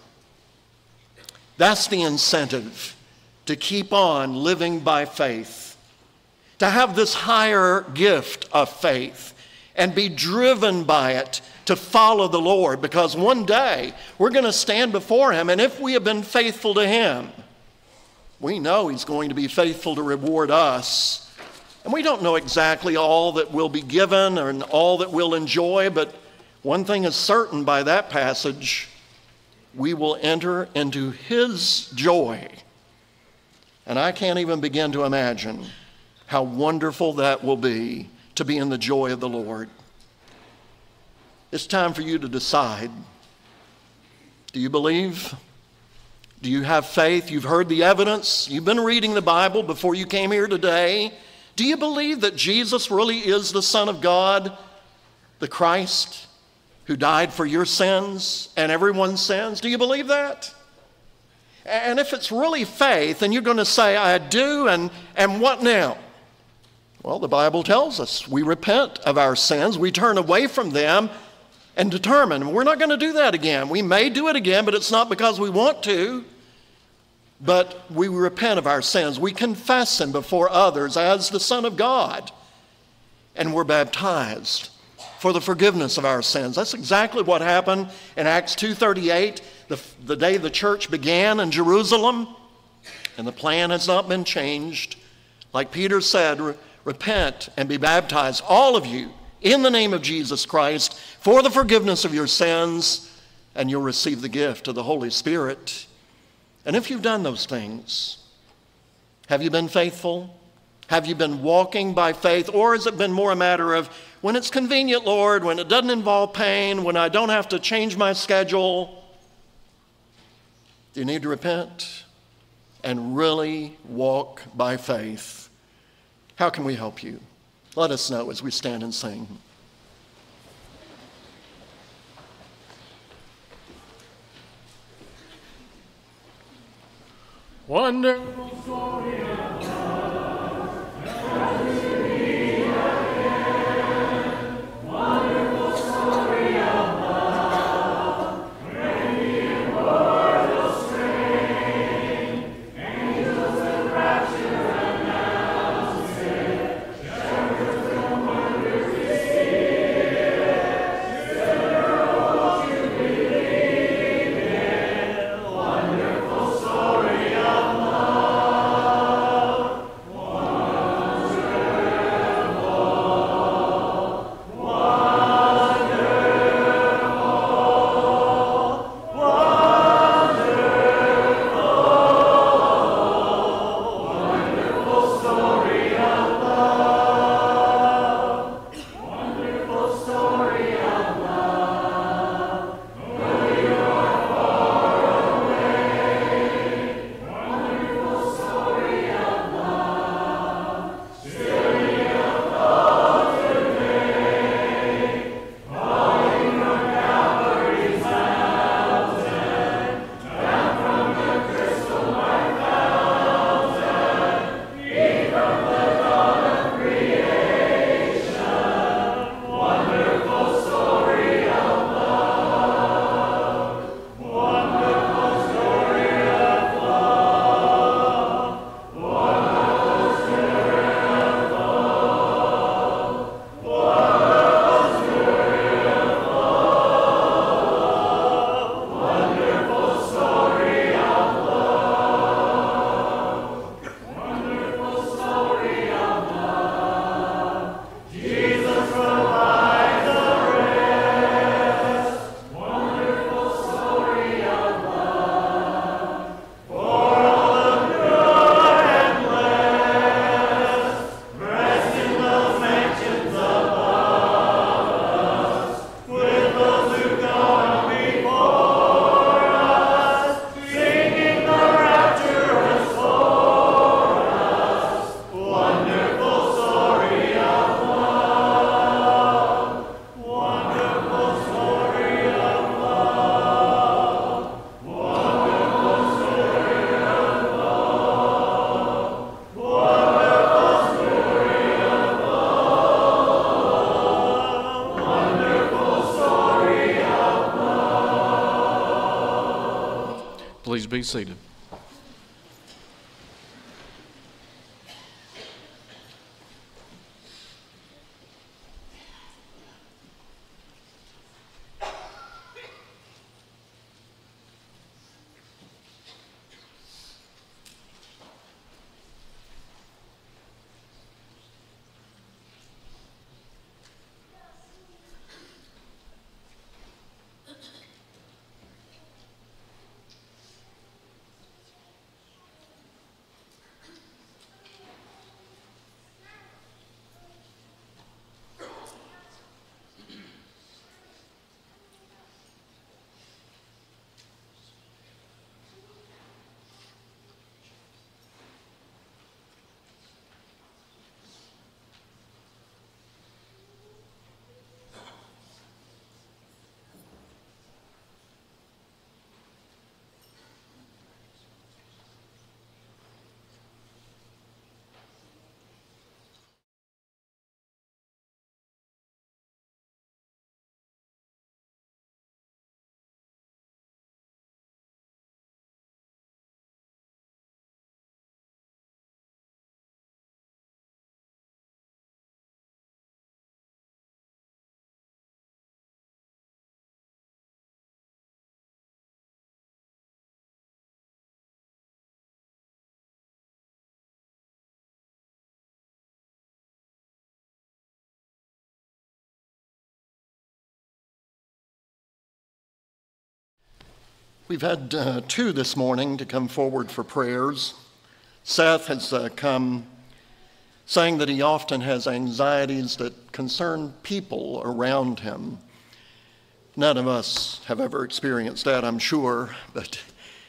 That's the incentive to keep on living by faith, to have this higher gift of faith and be driven by it to follow the Lord, because one day we're going to stand before him, and if we have been faithful to him, we know he's going to be faithful to reward us. And we don't know exactly all that will be given and all that we'll enjoy, but one thing is certain by that passage: we will enter into his joy. And I can't even begin to imagine how wonderful that will be, to be in the joy of the Lord. It's time for you to decide. Do you believe? Do you have faith? You've heard the evidence. You've been reading the Bible before you came here today. Do you believe that Jesus really is the Son of God, the Christ, who died for your sins and everyone's sins? Do you believe that? And if it's really faith, and you're going to say, I do, and, and what now? Well, the Bible tells us we repent of our sins, we turn away from them, and determine we're not going to do that again. We may do it again, but it's not because we want to, but we repent of our sins. We confess them before others as the Son of God, and we're baptized for the forgiveness of our sins. That's exactly what happened in Acts two thirty-eight, the, the day the church began in Jerusalem, and the plan has not been changed. Like Peter said, repent and be baptized, all of you, in the name of Jesus Christ, for the forgiveness of your sins, and you'll receive the gift of the Holy Spirit. And if you've done those things, have you been faithful? Have you been walking by faith? Or has it been more a matter of, when it's convenient, Lord, when it doesn't involve pain, when I don't have to change my schedule, Do you need to repent and really walk by faith? How can we help you? Let us know as we stand and sing. Wonderful story of love, as we meet again. Wonderful story of love, when the immortal strain, angels in rapture announce it, shepherds and wonders receive it, sinner, won't you believe it? Wonderful story of Please be seated. We've had uh, two this morning to come forward for prayers. Seth has uh, come saying that he often has anxieties that concern people around him. None of us have ever experienced that, I'm sure, but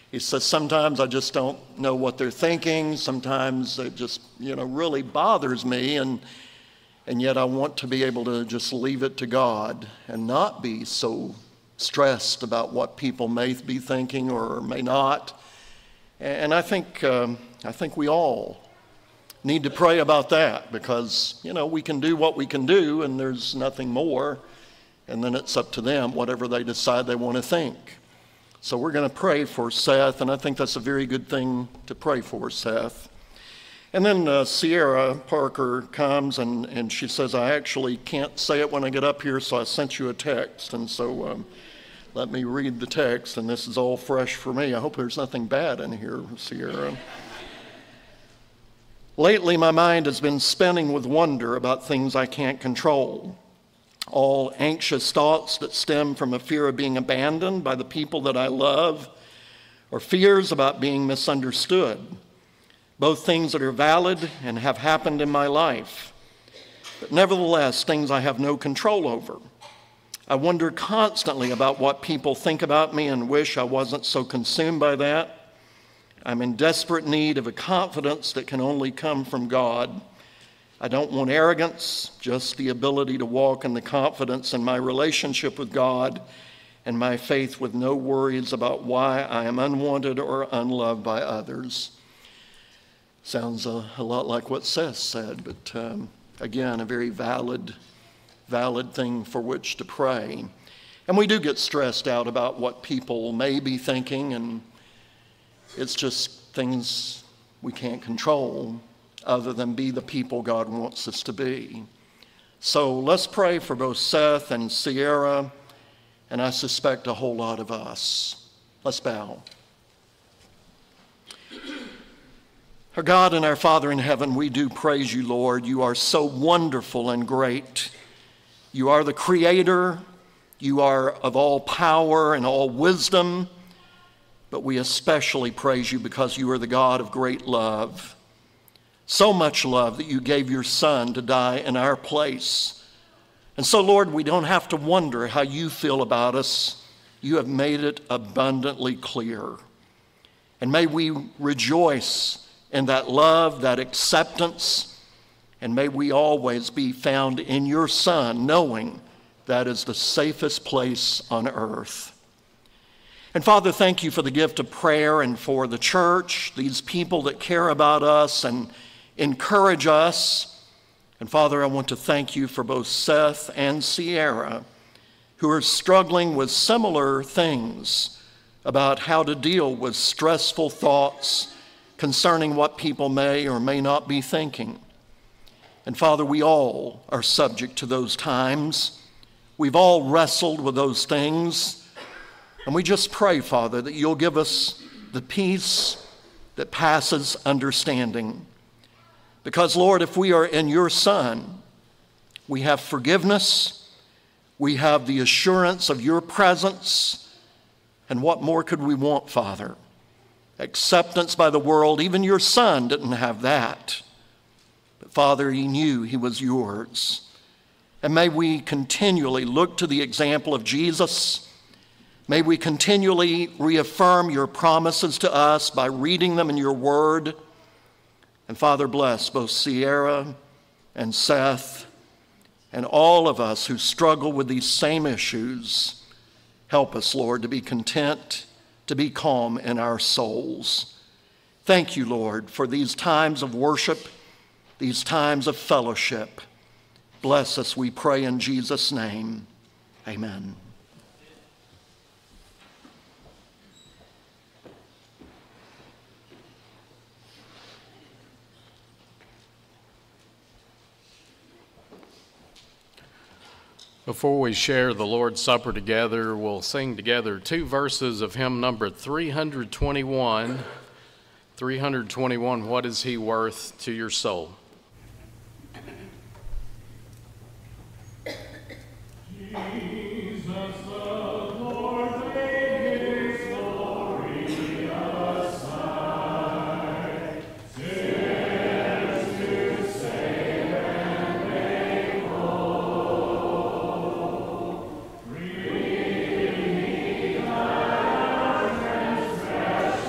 He says, sometimes I just don't know what they're thinking. Sometimes it just, you know, really bothers me. And, and yet I want to be able to just leave it to God and not be so stressed about what people may be thinking or may not. And I think, um, I think we all need to pray about that, because, you know, we can do what we can do and there's nothing more. And then it's up to them, whatever they decide they want to think. So we're going to pray for Seth, and I think that's a very good thing to pray for, Seth. And then uh, Sierra Parker comes and, and she says, I actually can't say it when I get up here, so I sent you a text. And so um, let me read the text, and this is all fresh for me. I hope there's nothing bad in here, Sierra. Lately, my mind has been spinning with wonder about things I can't control. All anxious thoughts that stem from a fear of being abandoned by the people that I love, or fears about being misunderstood. Both things that are valid and have happened in my life, but nevertheless, things I have no control over. I wonder constantly about what people think about me and wish I wasn't so consumed by that. I'm in desperate need of a confidence that can only come from God. I don't want arrogance, just the ability to walk in the confidence in my relationship with God and my faith with no worries about why I am unwanted or unloved by others. Sounds a, a lot like what Seth said, but um, again, a very valid, valid thing for which to pray. And we do get stressed out about what people may be thinking, and it's just things we can't control other than be the people God wants us to be. So let's pray for both Seth and Sierra, and I suspect a whole lot of us. Let's bow. Our God and our Father in heaven, we do praise you, Lord. You are so wonderful and great. You are the Creator. You are of all power and all wisdom. But we especially praise you because you are the God of great love. So much love that you gave your Son to die in our place. And so, Lord, we don't have to wonder how you feel about us. You have made it abundantly clear. And may we rejoice in that love, that acceptance, and may we always be found in your Son, knowing that is the safest place on earth. And Father, thank you for the gift of prayer and for the church, these people that care about us and encourage us. And Father, I want to thank you for both Seth and Sierra, who are struggling with similar things about how to deal with stressful thoughts concerning what people may or may not be thinking. And Father, we all are subject to those times. We've all wrestled with those things. And we just pray, Father, that you'll give us the peace that passes understanding. Because, Lord, if we are in your Son, we have forgiveness, we have the assurance of your presence, and what more could we want, Father? Acceptance by the world. Even your Son didn't have that. But, Father, he knew he was yours. And may we continually look to the example of Jesus. May we continually reaffirm your promises to us by reading them in your word. And Father, bless both Sierra and Seth and all of us who struggle with these same issues. Help us, Lord, to be content, to be calm in our souls. Thank you, Lord, for these times of worship, these times of fellowship. Bless us, we pray in Jesus' name. Amen. Before we share the Lord's Supper together, we'll sing together two verses of hymn number three twenty-one. three twenty-one, What is he worth to your soul? Redeem our transgressions.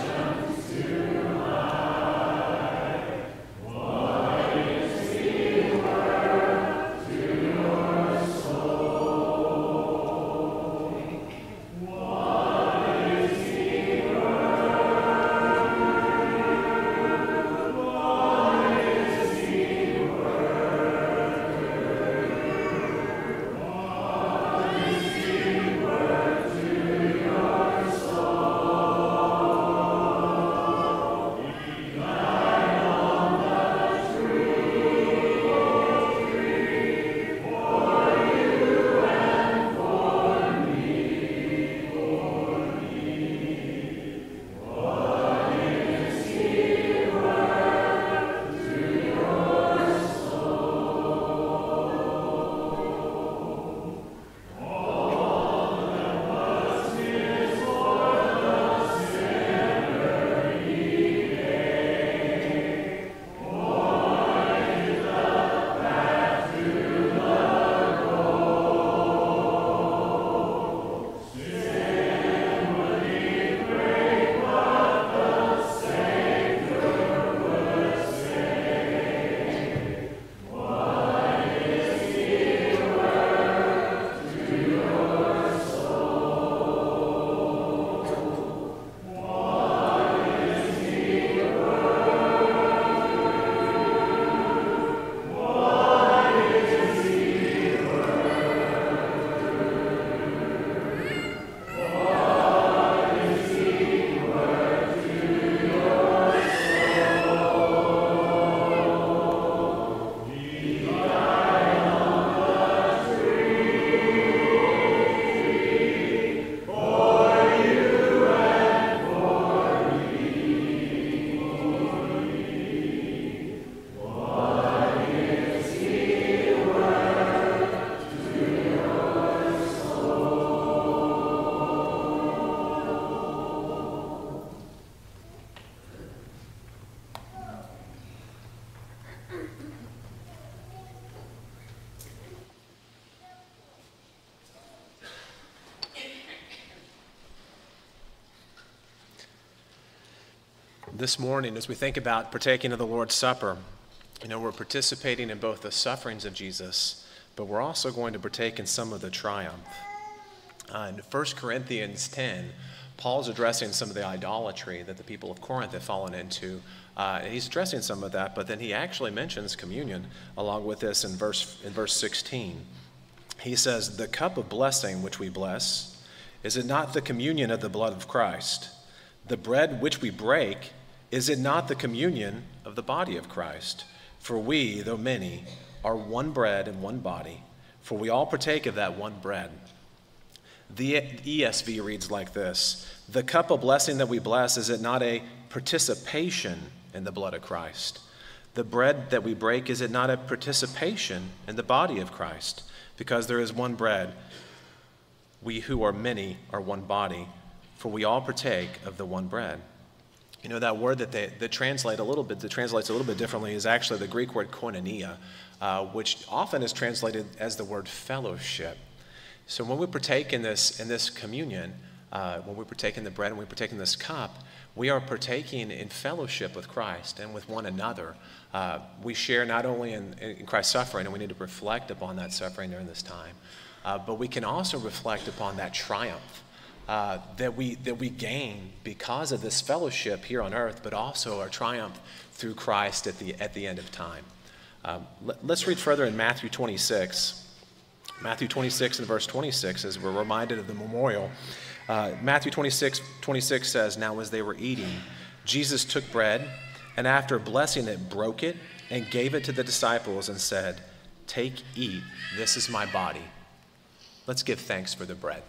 this morning, as we think about partaking of the Lord's Supper, you know, we're participating in both the sufferings of Jesus, but we're also going to partake in some of the triumph. Uh, in First Corinthians ten, Paul's addressing some of the idolatry that the people of Corinth have fallen into, uh, and he's addressing some of that, but then he actually mentions communion along with this in verse, in verse sixteen. He says, "The cup of blessing which we bless, is it not the communion of the blood of Christ? The bread which we break, is it not the communion of the body of Christ? For we, though many, are one bread and one body, for we all partake of that one bread." The E S V reads like this: "The cup of blessing that we bless, is it not a participation in the blood of Christ? The bread that we break, is it not a participation in the body of Christ? Because there is one bread, we who are many are one body, for we all partake of the one bread." You know, that word that they that translate a little bit that translates a little bit differently is actually the Greek word koinonia, uh, which often is translated as the word fellowship. So when we partake in this in this communion, uh, when we partake in the bread and we partake in this cup, we are partaking in fellowship with Christ and with one another. Uh, we share not only in, in Christ's suffering, and we need to reflect upon that suffering during this time, uh, but we can also reflect upon that triumph uh, that we that we gain because of this fellowship here on earth, but also our triumph through Christ at the at the end of time. Um, let, let's read further in Matthew twenty-six. Matthew twenty-six and verse twenty-six, as we're reminded of the memorial. Uh, Matthew twenty-six, twenty-six says, "Now as they were eating, Jesus took bread, and after blessing it, broke it, and gave it to the disciples, and said, 'Take, eat, this is my body.'" Let's give thanks for the bread.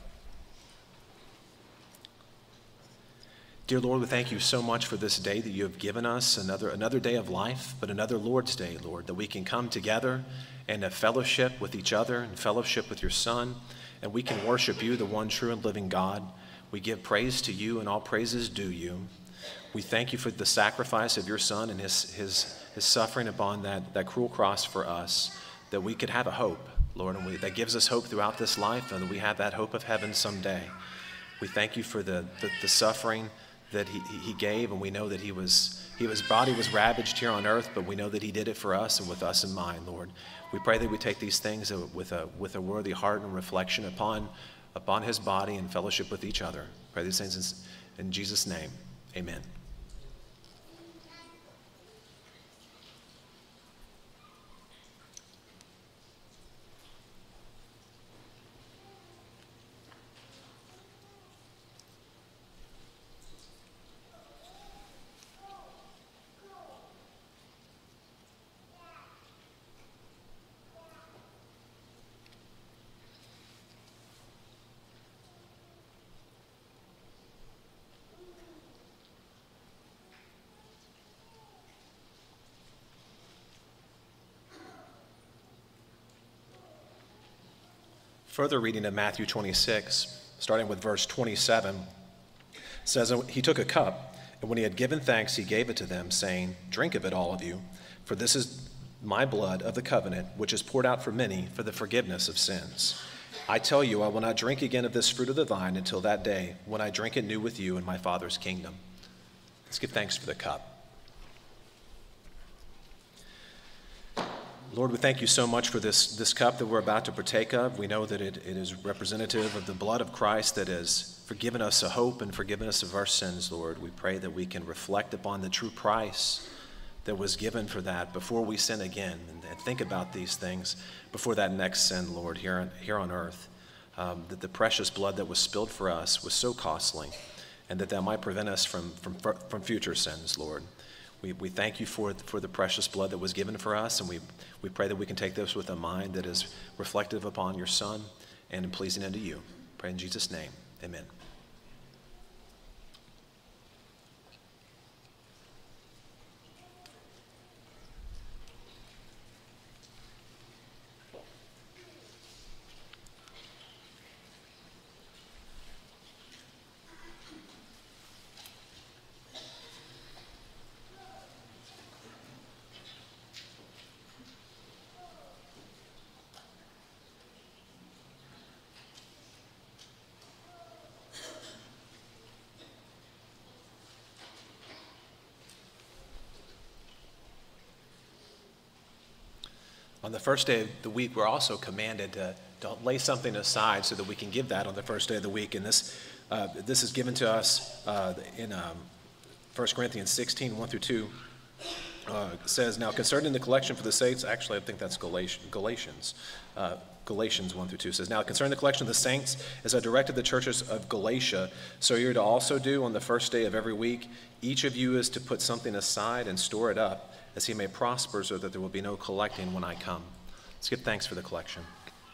Dear Lord, we thank you so much for this day that you have given us, another, another day of life, but another Lord's Day, Lord, that we can come together and have fellowship with each other and fellowship with your Son, and we can worship you, the one true and living God. We give praise to you, and all praises due you. We thank you for the sacrifice of your Son and his, his, his suffering upon that, that cruel cross for us, that we could have a hope, Lord, and we, that gives us hope throughout this life, and that we have that hope of heaven someday. We thank you for the, the, the suffering that he, he gave, and we know that he was, he, his body was ravaged here on earth, but we know that he did it for us and with us in mind, Lord. We pray that we take these things with a, with a worthy heart and reflection upon, upon his body and fellowship with each other. Pray these things in, in Jesus' name, amen. Further reading of Matthew twenty-six, starting with verse twenty-seven, says, "He took a cup, and when he had given thanks, he gave it to them, saying, 'Drink of it, all of you, for this is my blood of the covenant, which is poured out for many for the forgiveness of sins. I tell you, I will not drink again of this fruit of the vine until that day when I drink it new with you in my Father's kingdom.'" Let's give thanks for the cup. Lord, we thank you so much for this, this cup that we're about to partake of. We know that it, it is representative of the blood of Christ that has forgiven us a hope and forgiven us of our sins, Lord. We pray that we can reflect upon the true price that was given for that before we sin again, and, and think about these things before that next sin, Lord, here on, here on earth. Um, that the precious blood that was spilled for us was so costly, and that that might prevent us from, from, from future sins, Lord. We, we thank you for, for the precious blood that was given for us, and we, we pray that we can take this with a mind that is reflective upon your Son and pleasing unto you. Pray in Jesus' name, amen. on the first day of the week, we're also commanded to, to lay something aside so that we can give that on the first day of the week. And this uh, this is given to us uh, in um, First Corinthians sixteen, one through two. Uh, says, now concerning the collection for the saints, actually I think that's Galatians, Galatians, uh, Galatians one through two says, now concerning the collection of the saints, as I directed the churches of Galatia, so you're to also do on the first day of every week. Each of you is to put something aside and store it up, as he may prosper, so that there will be no collecting when I come. Let's give thanks for the collection.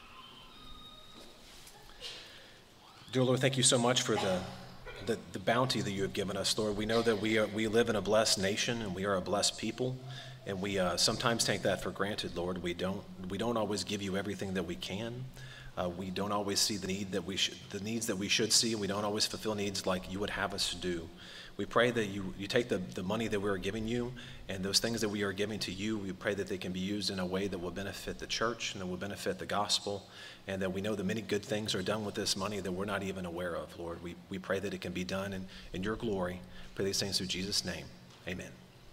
Dear Lord, thank you so much for the The, the bounty that you have given us, Lord. We know that we are, we live in a blessed nation and we are a blessed people, and we uh, sometimes take that for granted, Lord. We don't we don't always give you everything that we can. Uh, we don't always see the need that we should, the needs that we should see. We don't always fulfill needs like you would have us do. We pray that you, you take the, the money that we're giving you and those things that we are giving to you, we pray that they can be used in a way that will benefit the church and that will benefit the gospel, and that we know that many good things are done with this money that we're not even aware of, Lord. We, we pray that it can be done in, in your glory. Pray these things through Jesus' name. Amen.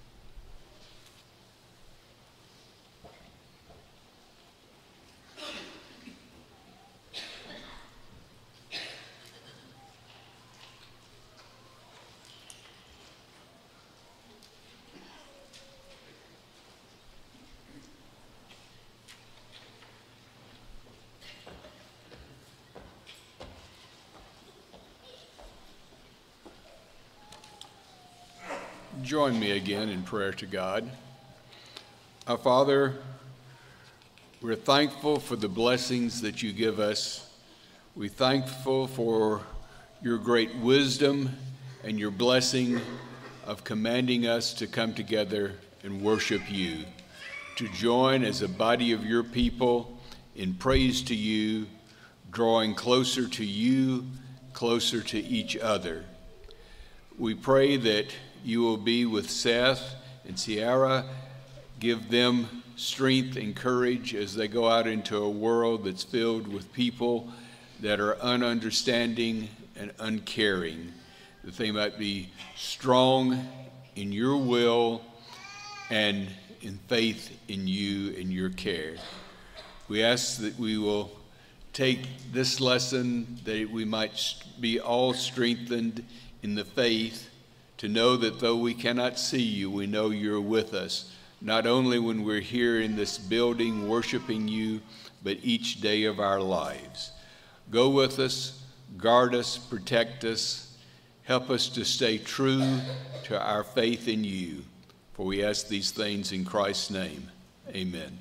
Join me again in prayer to God. Our Father, we're thankful for the blessings that you give us. We're thankful for your great wisdom and your blessing of commanding us to come together and worship you, to join as a body of your people in praise to you, drawing closer to you, closer to each other. We pray that you will be with Seth and Sierra. Give them strength and courage as they go out into a world that's filled with people that are ununderstanding and uncaring, that they might be strong in your will and in faith in you and your care. We ask that we will take this lesson, that we might be all strengthened in the faith, to know that though we cannot see you, we know you're with us, not only when we're here in this building worshiping you, but each day of our lives. Go with us, guard us, protect us, help us to stay true to our faith in you. For we ask these things in Christ's name. Amen.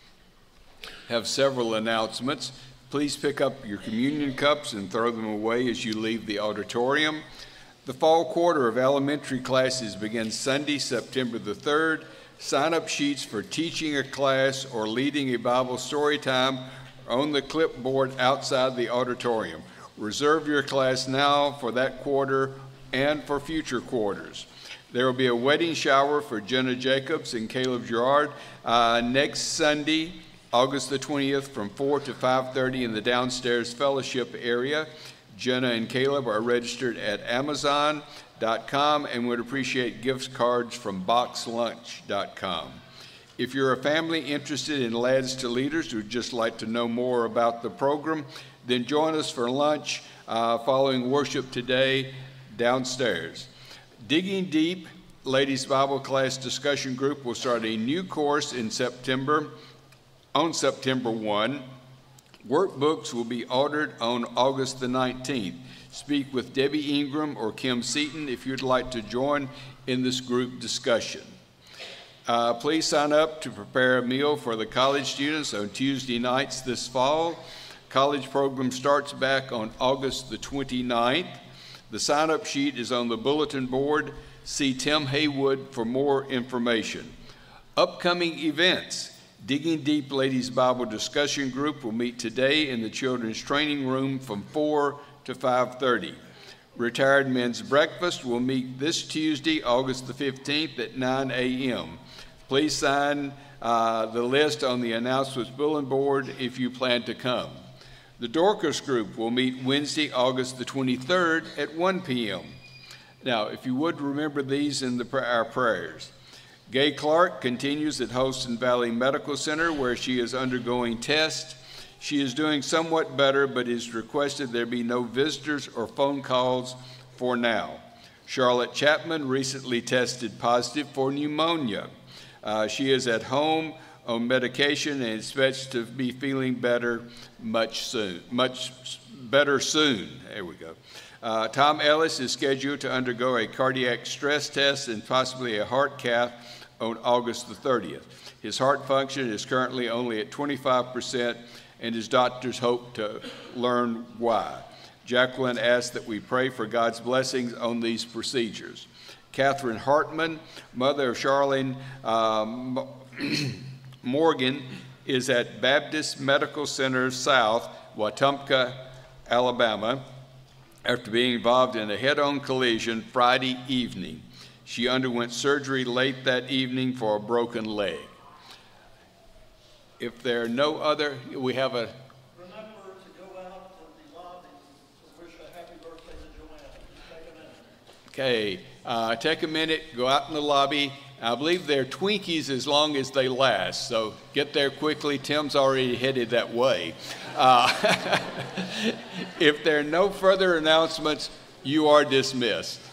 Have several announcements. Please pick up your communion cups and throw them away as you leave the auditorium. The fall quarter of elementary classes begins Sunday, September the third. Sign-up sheets for teaching a class or leading a Bible story time are on the clipboard outside the auditorium. Reserve your class now for that quarter and for future quarters. There will be a wedding shower for Jenna Jacobs and Caleb Gerard uh, next Sunday, August the twentieth, from four to five thirty in the downstairs fellowship area. Jenna and Caleb are registered at amazon dot com and would appreciate gift cards from box lunch dot com. If you're a family interested in Lads to Leaders who would just like to know more about the program, then join us for lunch uh, following worship today downstairs. Digging Deep Ladies Bible Class Discussion Group will start a new course in September, on September first. Workbooks will be ordered on August the nineteenth. Speak with Debbie Ingram or Kim Seaton if you'd like to join in this group discussion. Uh, please sign up to prepare a meal for the college students on Tuesday nights this fall. College program starts back on August the twenty-ninth. The sign-up sheet is on the bulletin board. See Tim Haywood for more information. Upcoming events. Digging Deep Ladies Bible Discussion Group will meet today in the Children's Training Room from four to five thirty. Retired Men's Breakfast will meet this Tuesday, August the fifteenth at nine a m Please sign uh, the list on the announcements bulletin board if you plan to come. The Dorcas Group will meet Wednesday, August the twenty-third at one p m Now, if you would remember these in the, our prayers. Gay Clark continues at Holston Valley Medical Center, where she is undergoing tests. She is doing somewhat better, but has requested there be no visitors or phone calls for now. Charlotte Chapman recently tested positive for pneumonia. Uh, she is at home on medication and expects to be feeling better much soon, much better soon. There we go. Uh, Tom Ellis is scheduled to undergo a cardiac stress test and possibly a heart cath on August the thirtieth. His heart function is currently only at twenty-five percent, and his doctors hope to learn why. Jacqueline asks that we pray for God's blessings on these procedures. Catherine Hartman, mother of Charlene um, Morgan, is at Baptist Medical Center South, Wetumpka, Alabama, after being involved in a head-on collision Friday evening. She underwent surgery late that evening for a broken leg. If there are no other, we have a... Remember to go out to the lobby to wish a happy birthday to Joanna. Take a minute. Okay, uh, take a minute, go out in the lobby. I believe they're Twinkies as long as they last, so get there quickly. Tim's already headed that way. Uh, if there are no further announcements, you are dismissed.